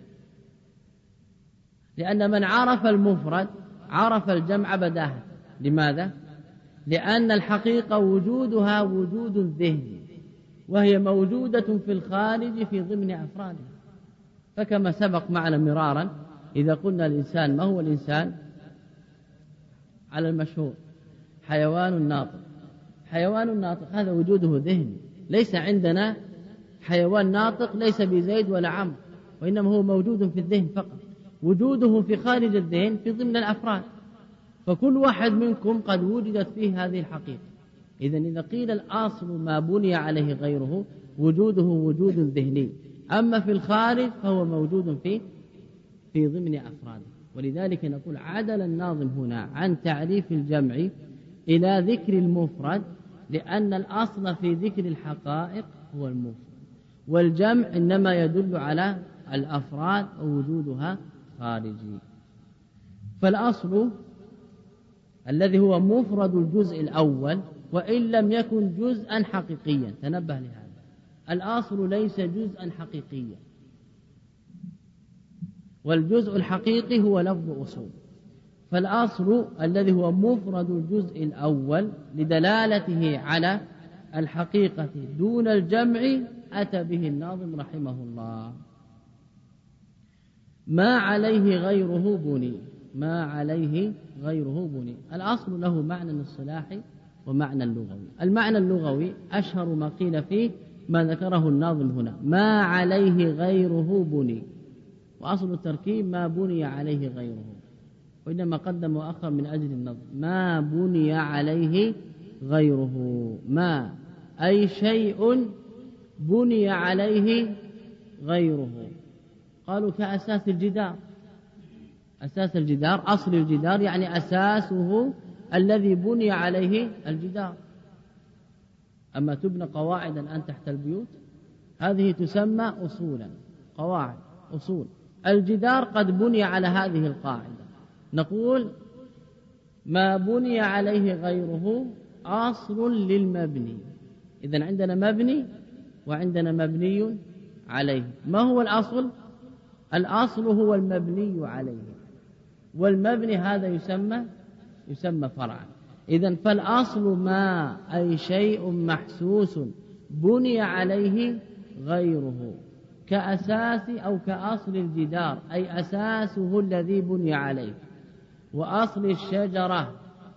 لأن من عرف المفرد عرف الجمع بداهة. لماذا؟ لأن الحقيقة وجودها وجود الذهن، وهي موجودة في الخارج في ضمن أفرادها. فكما سبق معنا مرارا، إذا قلنا الإنسان ما هو الإنسان؟ على المشهور حيوان ناطق. حيوان ناطق هذا وجوده ذهني، ليس عندنا حيوان ناطق ليس بزيد ولا عمرو، وإنما هو موجود في الذهن فقط، وجوده في خارج الذهن في ضمن الأفراد. فكل واحد منكم قد وجدت فيه هذه الحقيقة. إذن إذا قيل الأصل ما بني عليه غيره وجوده وجود ذهني، أما في الخارج فهو موجود في في ضمن أفراده. ولذلك نقول عدل الناظم هنا عن تعريف الجمع إلى ذكر المفرد، لأن الأصل في ذكر الحقائق هو المفرد، والجمع إنما يدل على الأفراد ووجودها خارجي. فالأصل الذي هو مفرد الجزء الأول، وإن لم يكن جزءا حقيقيا، تنبه لهذا، الأصل ليس جزءا حقيقيا، والجزء الحقيقي هو لفظ أصول. فالأصل الذي هو مفرد الجزء الأول لدلالته على الحقيقة دون الجمع أتى به الناظم رحمه الله. ما عليه غيره بني، ما عليه غيره بني. الأصل له معنى اصطلاحي ومعنى اللغوي. المعنى اللغوي أشهر ما قيل فيه ما ذكره الناظم هنا: ما عليه غيره بني. وأصل التركيب ما بني عليه غيره، وإنما قدم وأخر من أجل النظم. ما بني عليه غيره، ما أي شيء بني عليه غيره. قالوا كأساس الجدار. أساس الجدار، أصل الجدار يعني أساسه الذي بني عليه الجدار. أما تبنى قواعد الآن تحت البيوت، هذه تسمى أصولا، قواعد أصول. الجدار قد بني على هذه القاعدة. نقول ما بني عليه غيره أصل للمبني. إذن عندنا مبني وعندنا مبني عليه. ما هو الأصل؟ الأصل هو المبني عليه، والمبني هذا يسمى يسمى فرعا. إذن فالأصل ما أي شيء محسوس بني عليه غيره، كأساس أو كأصل الجدار، أي أساسه الذي بني عليه. وأصل الشجرة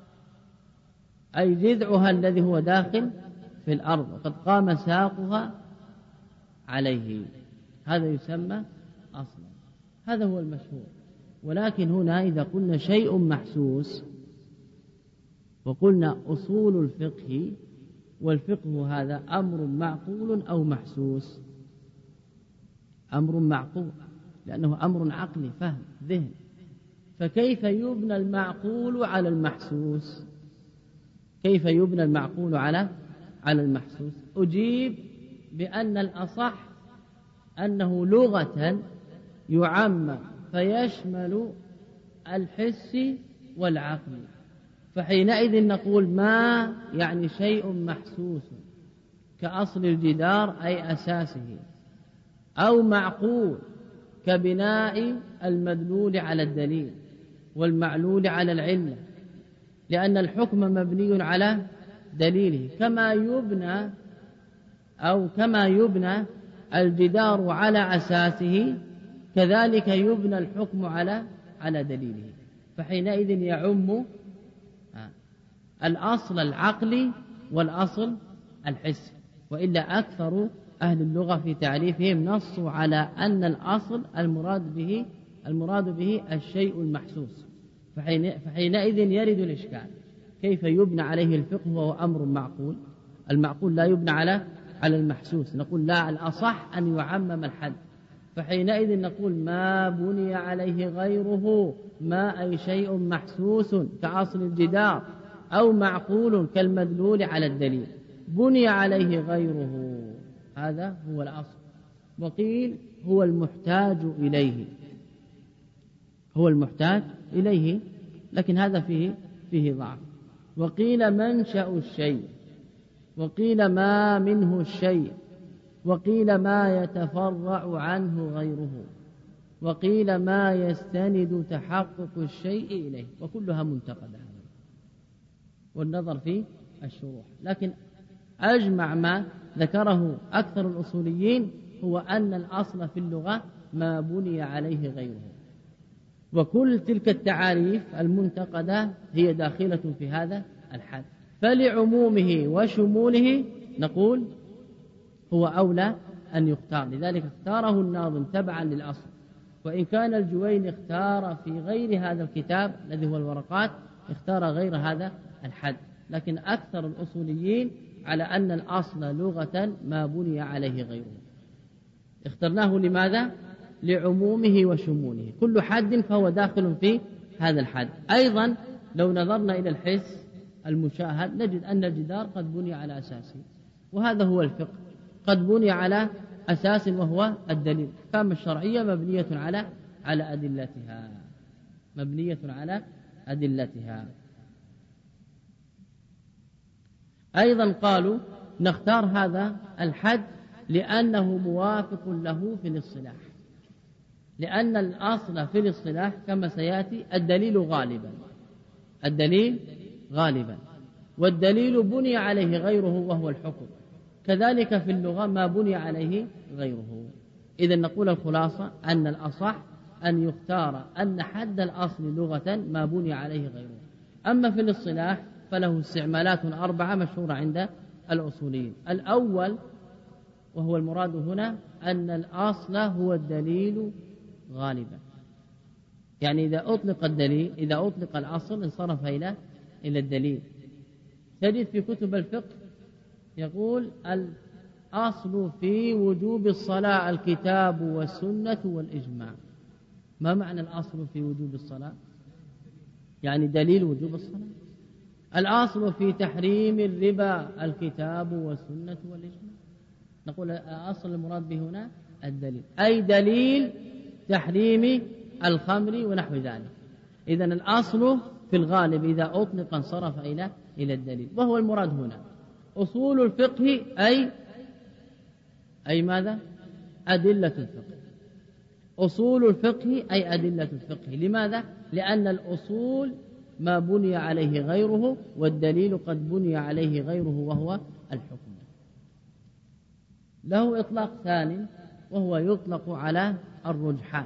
أي جذعها الذي هو داخل في الأرض وقد قام ساقها عليه، هذا يسمى أصلا. هذا هو المشهور. ولكن هنا إذا قلنا شيء محسوس وقلنا أصول الفقه، والفقه هذا أمر معقول أو محسوس؟ أمر معقول، لأنه أمر عقلي، فهم، ذهن. فكيف يبنى المعقول على المحسوس؟ كيف يبنى المعقول على على المحسوس؟ أجيب بأن الأصح أنه لغة يعم فيشمل الحس والعقل. فحينئذ نقول ما يعني شيء محسوس كأصل الجدار أي أساسه، أو معقول كبناء المدلول على الدليل والمعلول على العلة، لأن الحكم مبني على دليله. كما يبنى أو كما يبنى الجدار على أساسه كذلك يبنى الحكم على على دليله. فحينئذ يعم الأصل العقلي والأصل الحسي. وإلا أكثر أهل اللغة في تعريفهم نصوا على أن الأصل المراد به المراد به الشيء المحسوس. فحينئذ يرد الإشكال: كيف يبنى عليه الفقه وهو أمر معقول؟ المعقول لا يبنى على على المحسوس. نقول لا، الأصح أن يعمم الحد. فحينئذ نقول ما بني عليه غيره، ما أي شيء محسوس كأصل الجدار، أو معقول كالمدلول على الدليل، بني عليه غيره، هذا هو الأصل. وقيل هو المحتاج إليه، هو المحتاج إليه، لكن هذا فيه فيه ضعف. وقيل منشأ الشيء، وقيل ما منه الشيء، وقيل ما يتفرع عنه غيره، وقيل ما يستند تحقق الشيء إليه، وكلها منتقدة والنظر في الشروح. لكن أجمع ما ذكره أكثر الأصوليين هو أن الأصل في اللغة ما بني عليه غيره. وكل تلك التعاريف المنتقدة هي داخلة في هذا الحد. فلعمومه وشموله نقول هو أولى أن يختار، لذلك اختاره الناظم تبعا للأصل. وإن كان الجويني اختار في غير هذا الكتاب الذي هو الورقات اختار غير هذا الحد، لكن أكثر الأصوليين على أن الأصل لغة ما بني عليه غيره. اخترناه لماذا؟ لعمومه وشموله، كل حد فهو داخل في هذا الحد. أيضا لو نظرنا إلى الحس المشاهد نجد أن الجدار قد بني على أساسه، وهذا هو الفقه، قد بني على أساس وهو الدليل. الأحكام الشرعية مبنية على على أدلتها، مبنية على أدلتها. أيضا قالوا نختار هذا الحد لأنه موافق له في الاصطلاح، لأن الأصل في الاصطلاح كما سيأتي الدليل غالبا، الدليل غالبا، والدليل بني عليه غيره وهو الحكم. كذلك في اللغة ما بني عليه غيره. إذن نقول الخلاصة أن الأصح أن يختار أن حد الأصل لغة ما بني عليه غيره. أما في الاصطلاح فله استعمالات أربعة مشهورة عند الأصوليين. الأول وهو المراد هنا أن الأصل هو الدليل غالبا، يعني إذا أطلق الدليل إذا أطلق الأصل انصرف إلى إلى الدليل. تجد في كتب الفقه يقول الأصل في وجوب الصلاة الكتاب والسنة والإجماع. ما معنى الأصل في وجوب الصلاة؟ يعني دليل وجوب الصلاة. الأصل في تحريم الربا الكتاب والسنة والإجماع. نقول الأصل المراد به هنا الدليل، أي دليل تحريم الخمر ونحو ذلك. إذن الأصل في الغالب إذا أطلق انصرف إلى إلى الدليل، وهو المراد هنا. أصول الفقه أي أي ماذا؟ أدلة الفقه. أصول الفقه أي أدلة الفقه. لماذا؟ لأن الأصول ما بني عليه غيره، والدليل قد بني عليه غيره وهو الحكم. له إطلاق ثاني وهو يطلق على الرجحان،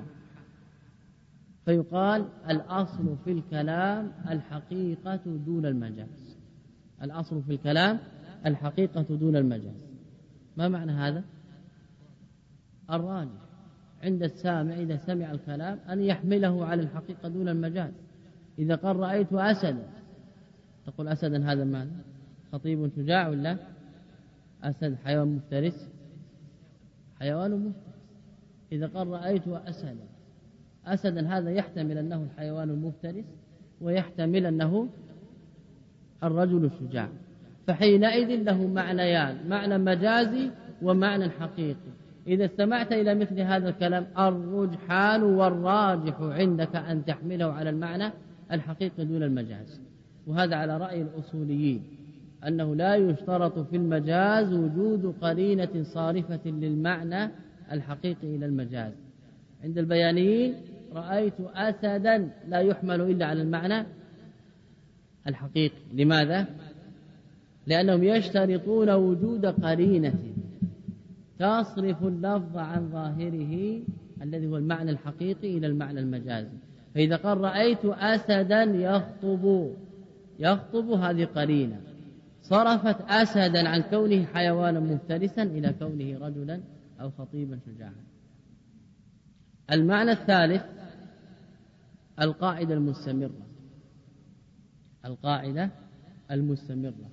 فيقال الأصل في الكلام الحقيقة دون المجاز. الأصل في الكلام الحقيقة دون المجاز. ما معنى هذا؟ الراجح عند السامع إذا سمع الكلام أن يحمله على الحقيقة دون المجاز. إذا قال رأيت أسدا، تقول أسدا هذا معنى خطيب شجاع ولا أسد حيوان مفترس؟ حيوان مفترس. إذا قال رأيت أسدا، أسدا هذا يحتمل أنه الحيوان المفترس ويحتمل أنه الرجل الشجاع، فحينئذ له معنيان، معنى مجازي ومعنى حقيقي. إذا استمعت إلى مثل هذا الكلام الرجحان والراجح عندك أن تحمله على المعنى الحقيقي دون المجاز. وهذا على رأي الأصوليين أنه لا يشترط في المجاز وجود قرينة صارفة للمعنى الحقيقي إلى المجاز. عند البيانيين رأيت أسدا لا يحمل إلا على المعنى الحقيقي. لماذا؟ لأنهم يشترطون وجود قرينة تصرف اللفظ عن ظاهره الذي هو المعنى الحقيقي إلى المعنى المجازي. فإذا قال رأيت أسدا يخطب، يخطب هذه قرينة صرفت أسدا عن كونه حيوانا مفترسا إلى كونه رجلا أو خطيبا شجاعا. المعنى الثالث القاعدة المستمرة. القاعدة المستمرة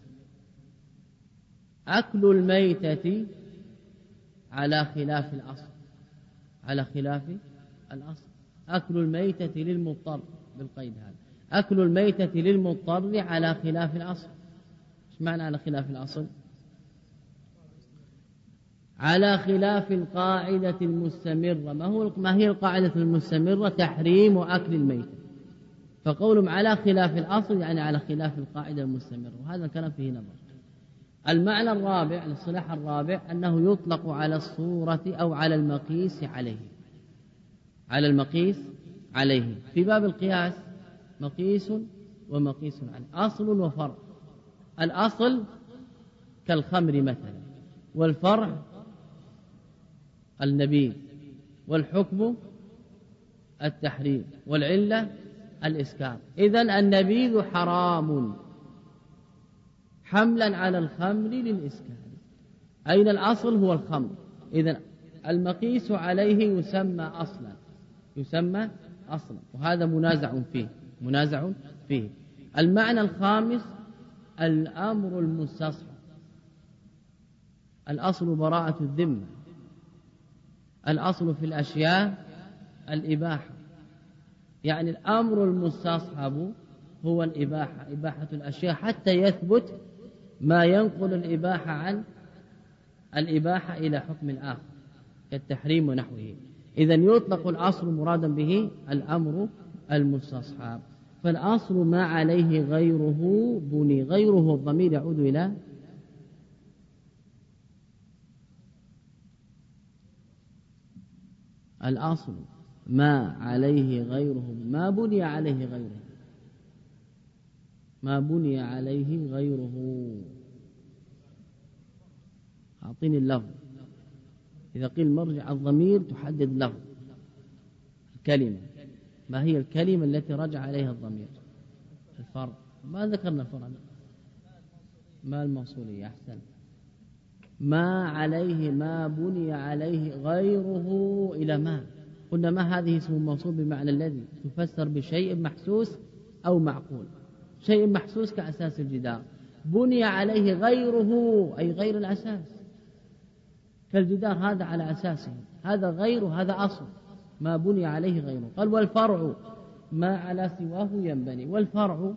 أكل الميتة على خلاف الأصل، على خلاف الأصل. أكل الميتة للمضطر بالقيد هذا، أكل الميتة للمضطر على خلاف الأصل. ايش معنى على خلاف الأصل؟ على خلاف القاعدة المستمرة. ما هو ما هي القاعدة المستمرة؟ تحريم أكل الميتة. فقولهم على خلاف الأصل يعني على خلاف القاعدة المستمرة، وهذا الكلام فيه نظر. المعنى الرابع، الاصطلاح الرابع، أنه يطلق على الصورة أو على المقيس عليه، على المقيس عليه. في باب القياس مقيس ومقيس عليه، أصل وفرع. الأصل كالخمر مثلا، والفرع النبيذ، والحكم التحريم، والعلة الإسكار. إذن النبيذ حرام حملا على الخمر للإسكار. أين الأصل؟ هو الخمر. إذن المقيس عليه يسمى أصلا، يسمى أصلا، وهذا منازع فيه، منازع فيه. المعنى الخامس الأمر المستصحب. الأصل براءة الذمة. الأصل في الأشياء الإباحة، يعني الأمر المستصحب هو الإباحة، إباحة الأشياء حتى يثبت ما ينقل الإباحة عن الإباحة إلى حكم آخر كالتحريم ونحوه. إذن يطلق الأصل مرادا به الأمر المستصحب. فالأصل ما عليه غيره بني. غيره الضمير يعود إلى الأصل ما عليه غيره، ما بني عليه غيره، ما بني عليه غيره. أعطيني اللفظ. إذا قيل مرجع الضمير تحدد لفظ الكلمة. ما هي الكلمة التي رجع عليها الضمير؟ الفرع. ما ذكرنا الفرع. ما الموصولية أحسن. ما عليه ما بني عليه غيره إلى ما، قلنا ما هذه اسم موصول بمعنى الذي، تفسر بشيء محسوس أو معقول. شيء محسوس كأساس الجدار، بني عليه غيره أي غير الأساس، كالجدار هذا على أساسه، هذا غير هذا أصل ما بني عليه غيره. قال والفرع ما على سواه ينبني. والفرع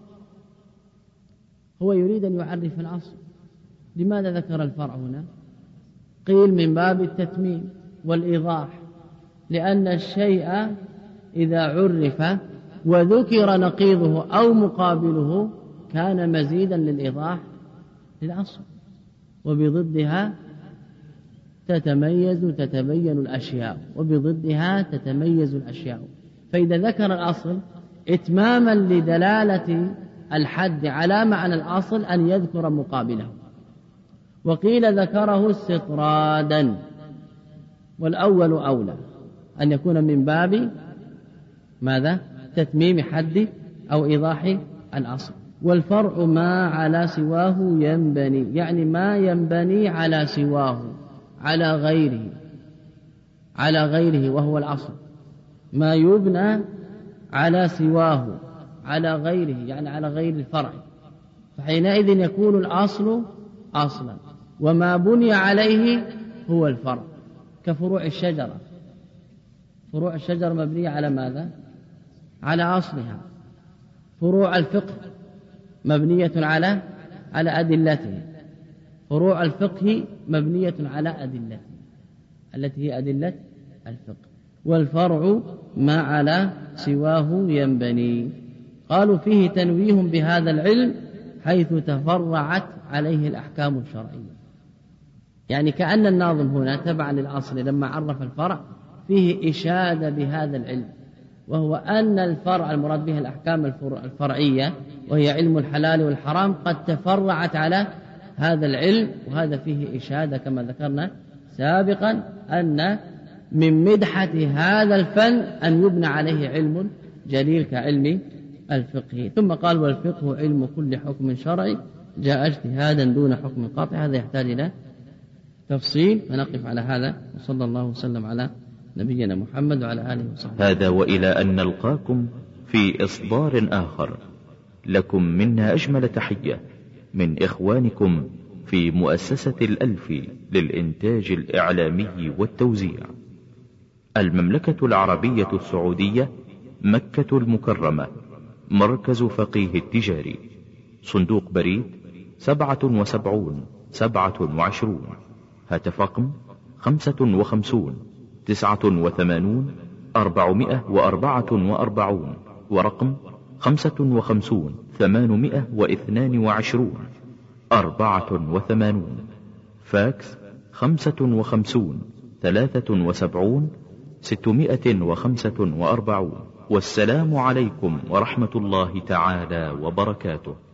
هو يريد أن يعرف الأصل. لماذا ذكر الفرع هنا؟ قيل من باب التتميم والإيضاح، لأن الشيء إذا عرف وذكر نقيضه أو مقابله كان مزيدا للإيضاح للأصل، وبضدها تتميز تتبين الأشياء، وبضدها تتميز الأشياء. فإذا ذكر الأصل إتماما لدلالة الحد على معنى الأصل أن يذكر مقابله. وقيل ذكره استطرادا، والأول أولى أن يكون من باب ماذا؟ تتميم حد أو إيضاح الأصل. والفرع ما على سواه ينبني، يعني ما ينبني على سواه، على غيره، على غيره وهو الأصل. ما يبنى على سواه على غيره يعني على غير الفرع، فحينئذ يكون الأصل أصلا، وما بني عليه هو الفرع. كفروع الشجرة، فروع الشجرة مبنية على ماذا؟ على أصلها. فروع الفقه مبنية على على أدلته. فروع الفقه مبنية على أدلته التي هي أدلة الفقه. والفرع ما على سواه ينبني. قالوا فيه تنويه بهذا العلم حيث تفرعت عليه الأحكام الشرعية، يعني كأن الناظم هنا تبعا للأصل لما عرف الفرع فيه إشادة بهذا العلم، وهو أن الفرع المراد به الأحكام الفرعية وهي علم الحلال والحرام قد تفرعت على هذا العلم. وهذا فيه إشادة كما ذكرنا سابقا أن من مدحة هذا الفن أن يبنى عليه علم جليل كعلم الفقه. ثم قال والفقه علم كل حكم شرعي جاء اجتهادا دون حكم قاطع. هذا يحتاج إلى تفصيل، فنقف على هذا، وصلى الله وسلم على نبينا محمد وعلى آله وصحبه. هذا وإلى أن نلقاكم في إصدار آخر. لكم منا أجمل تحية من إخوانكم في مؤسسة الألفي للإنتاج الإعلامي والتوزيع، المملكة العربية السعودية، مكة المكرمة، مركز فقيه التجاري، صندوق بريد سبعة وسبعون سبعة وعشرون، هاتف رقم خمسة وخمسون تسعة وثمانون أربعمائة وأربعة وأربعون، ورقم خمسة وخمسون ثمانمائة واثنان وعشرون أربعة وثمانون، فاكس خمسة وخمسون ثلاثة وسبعون ستمائة وخمسة وأربعون. والسلام عليكم ورحمة الله تعالى وبركاته.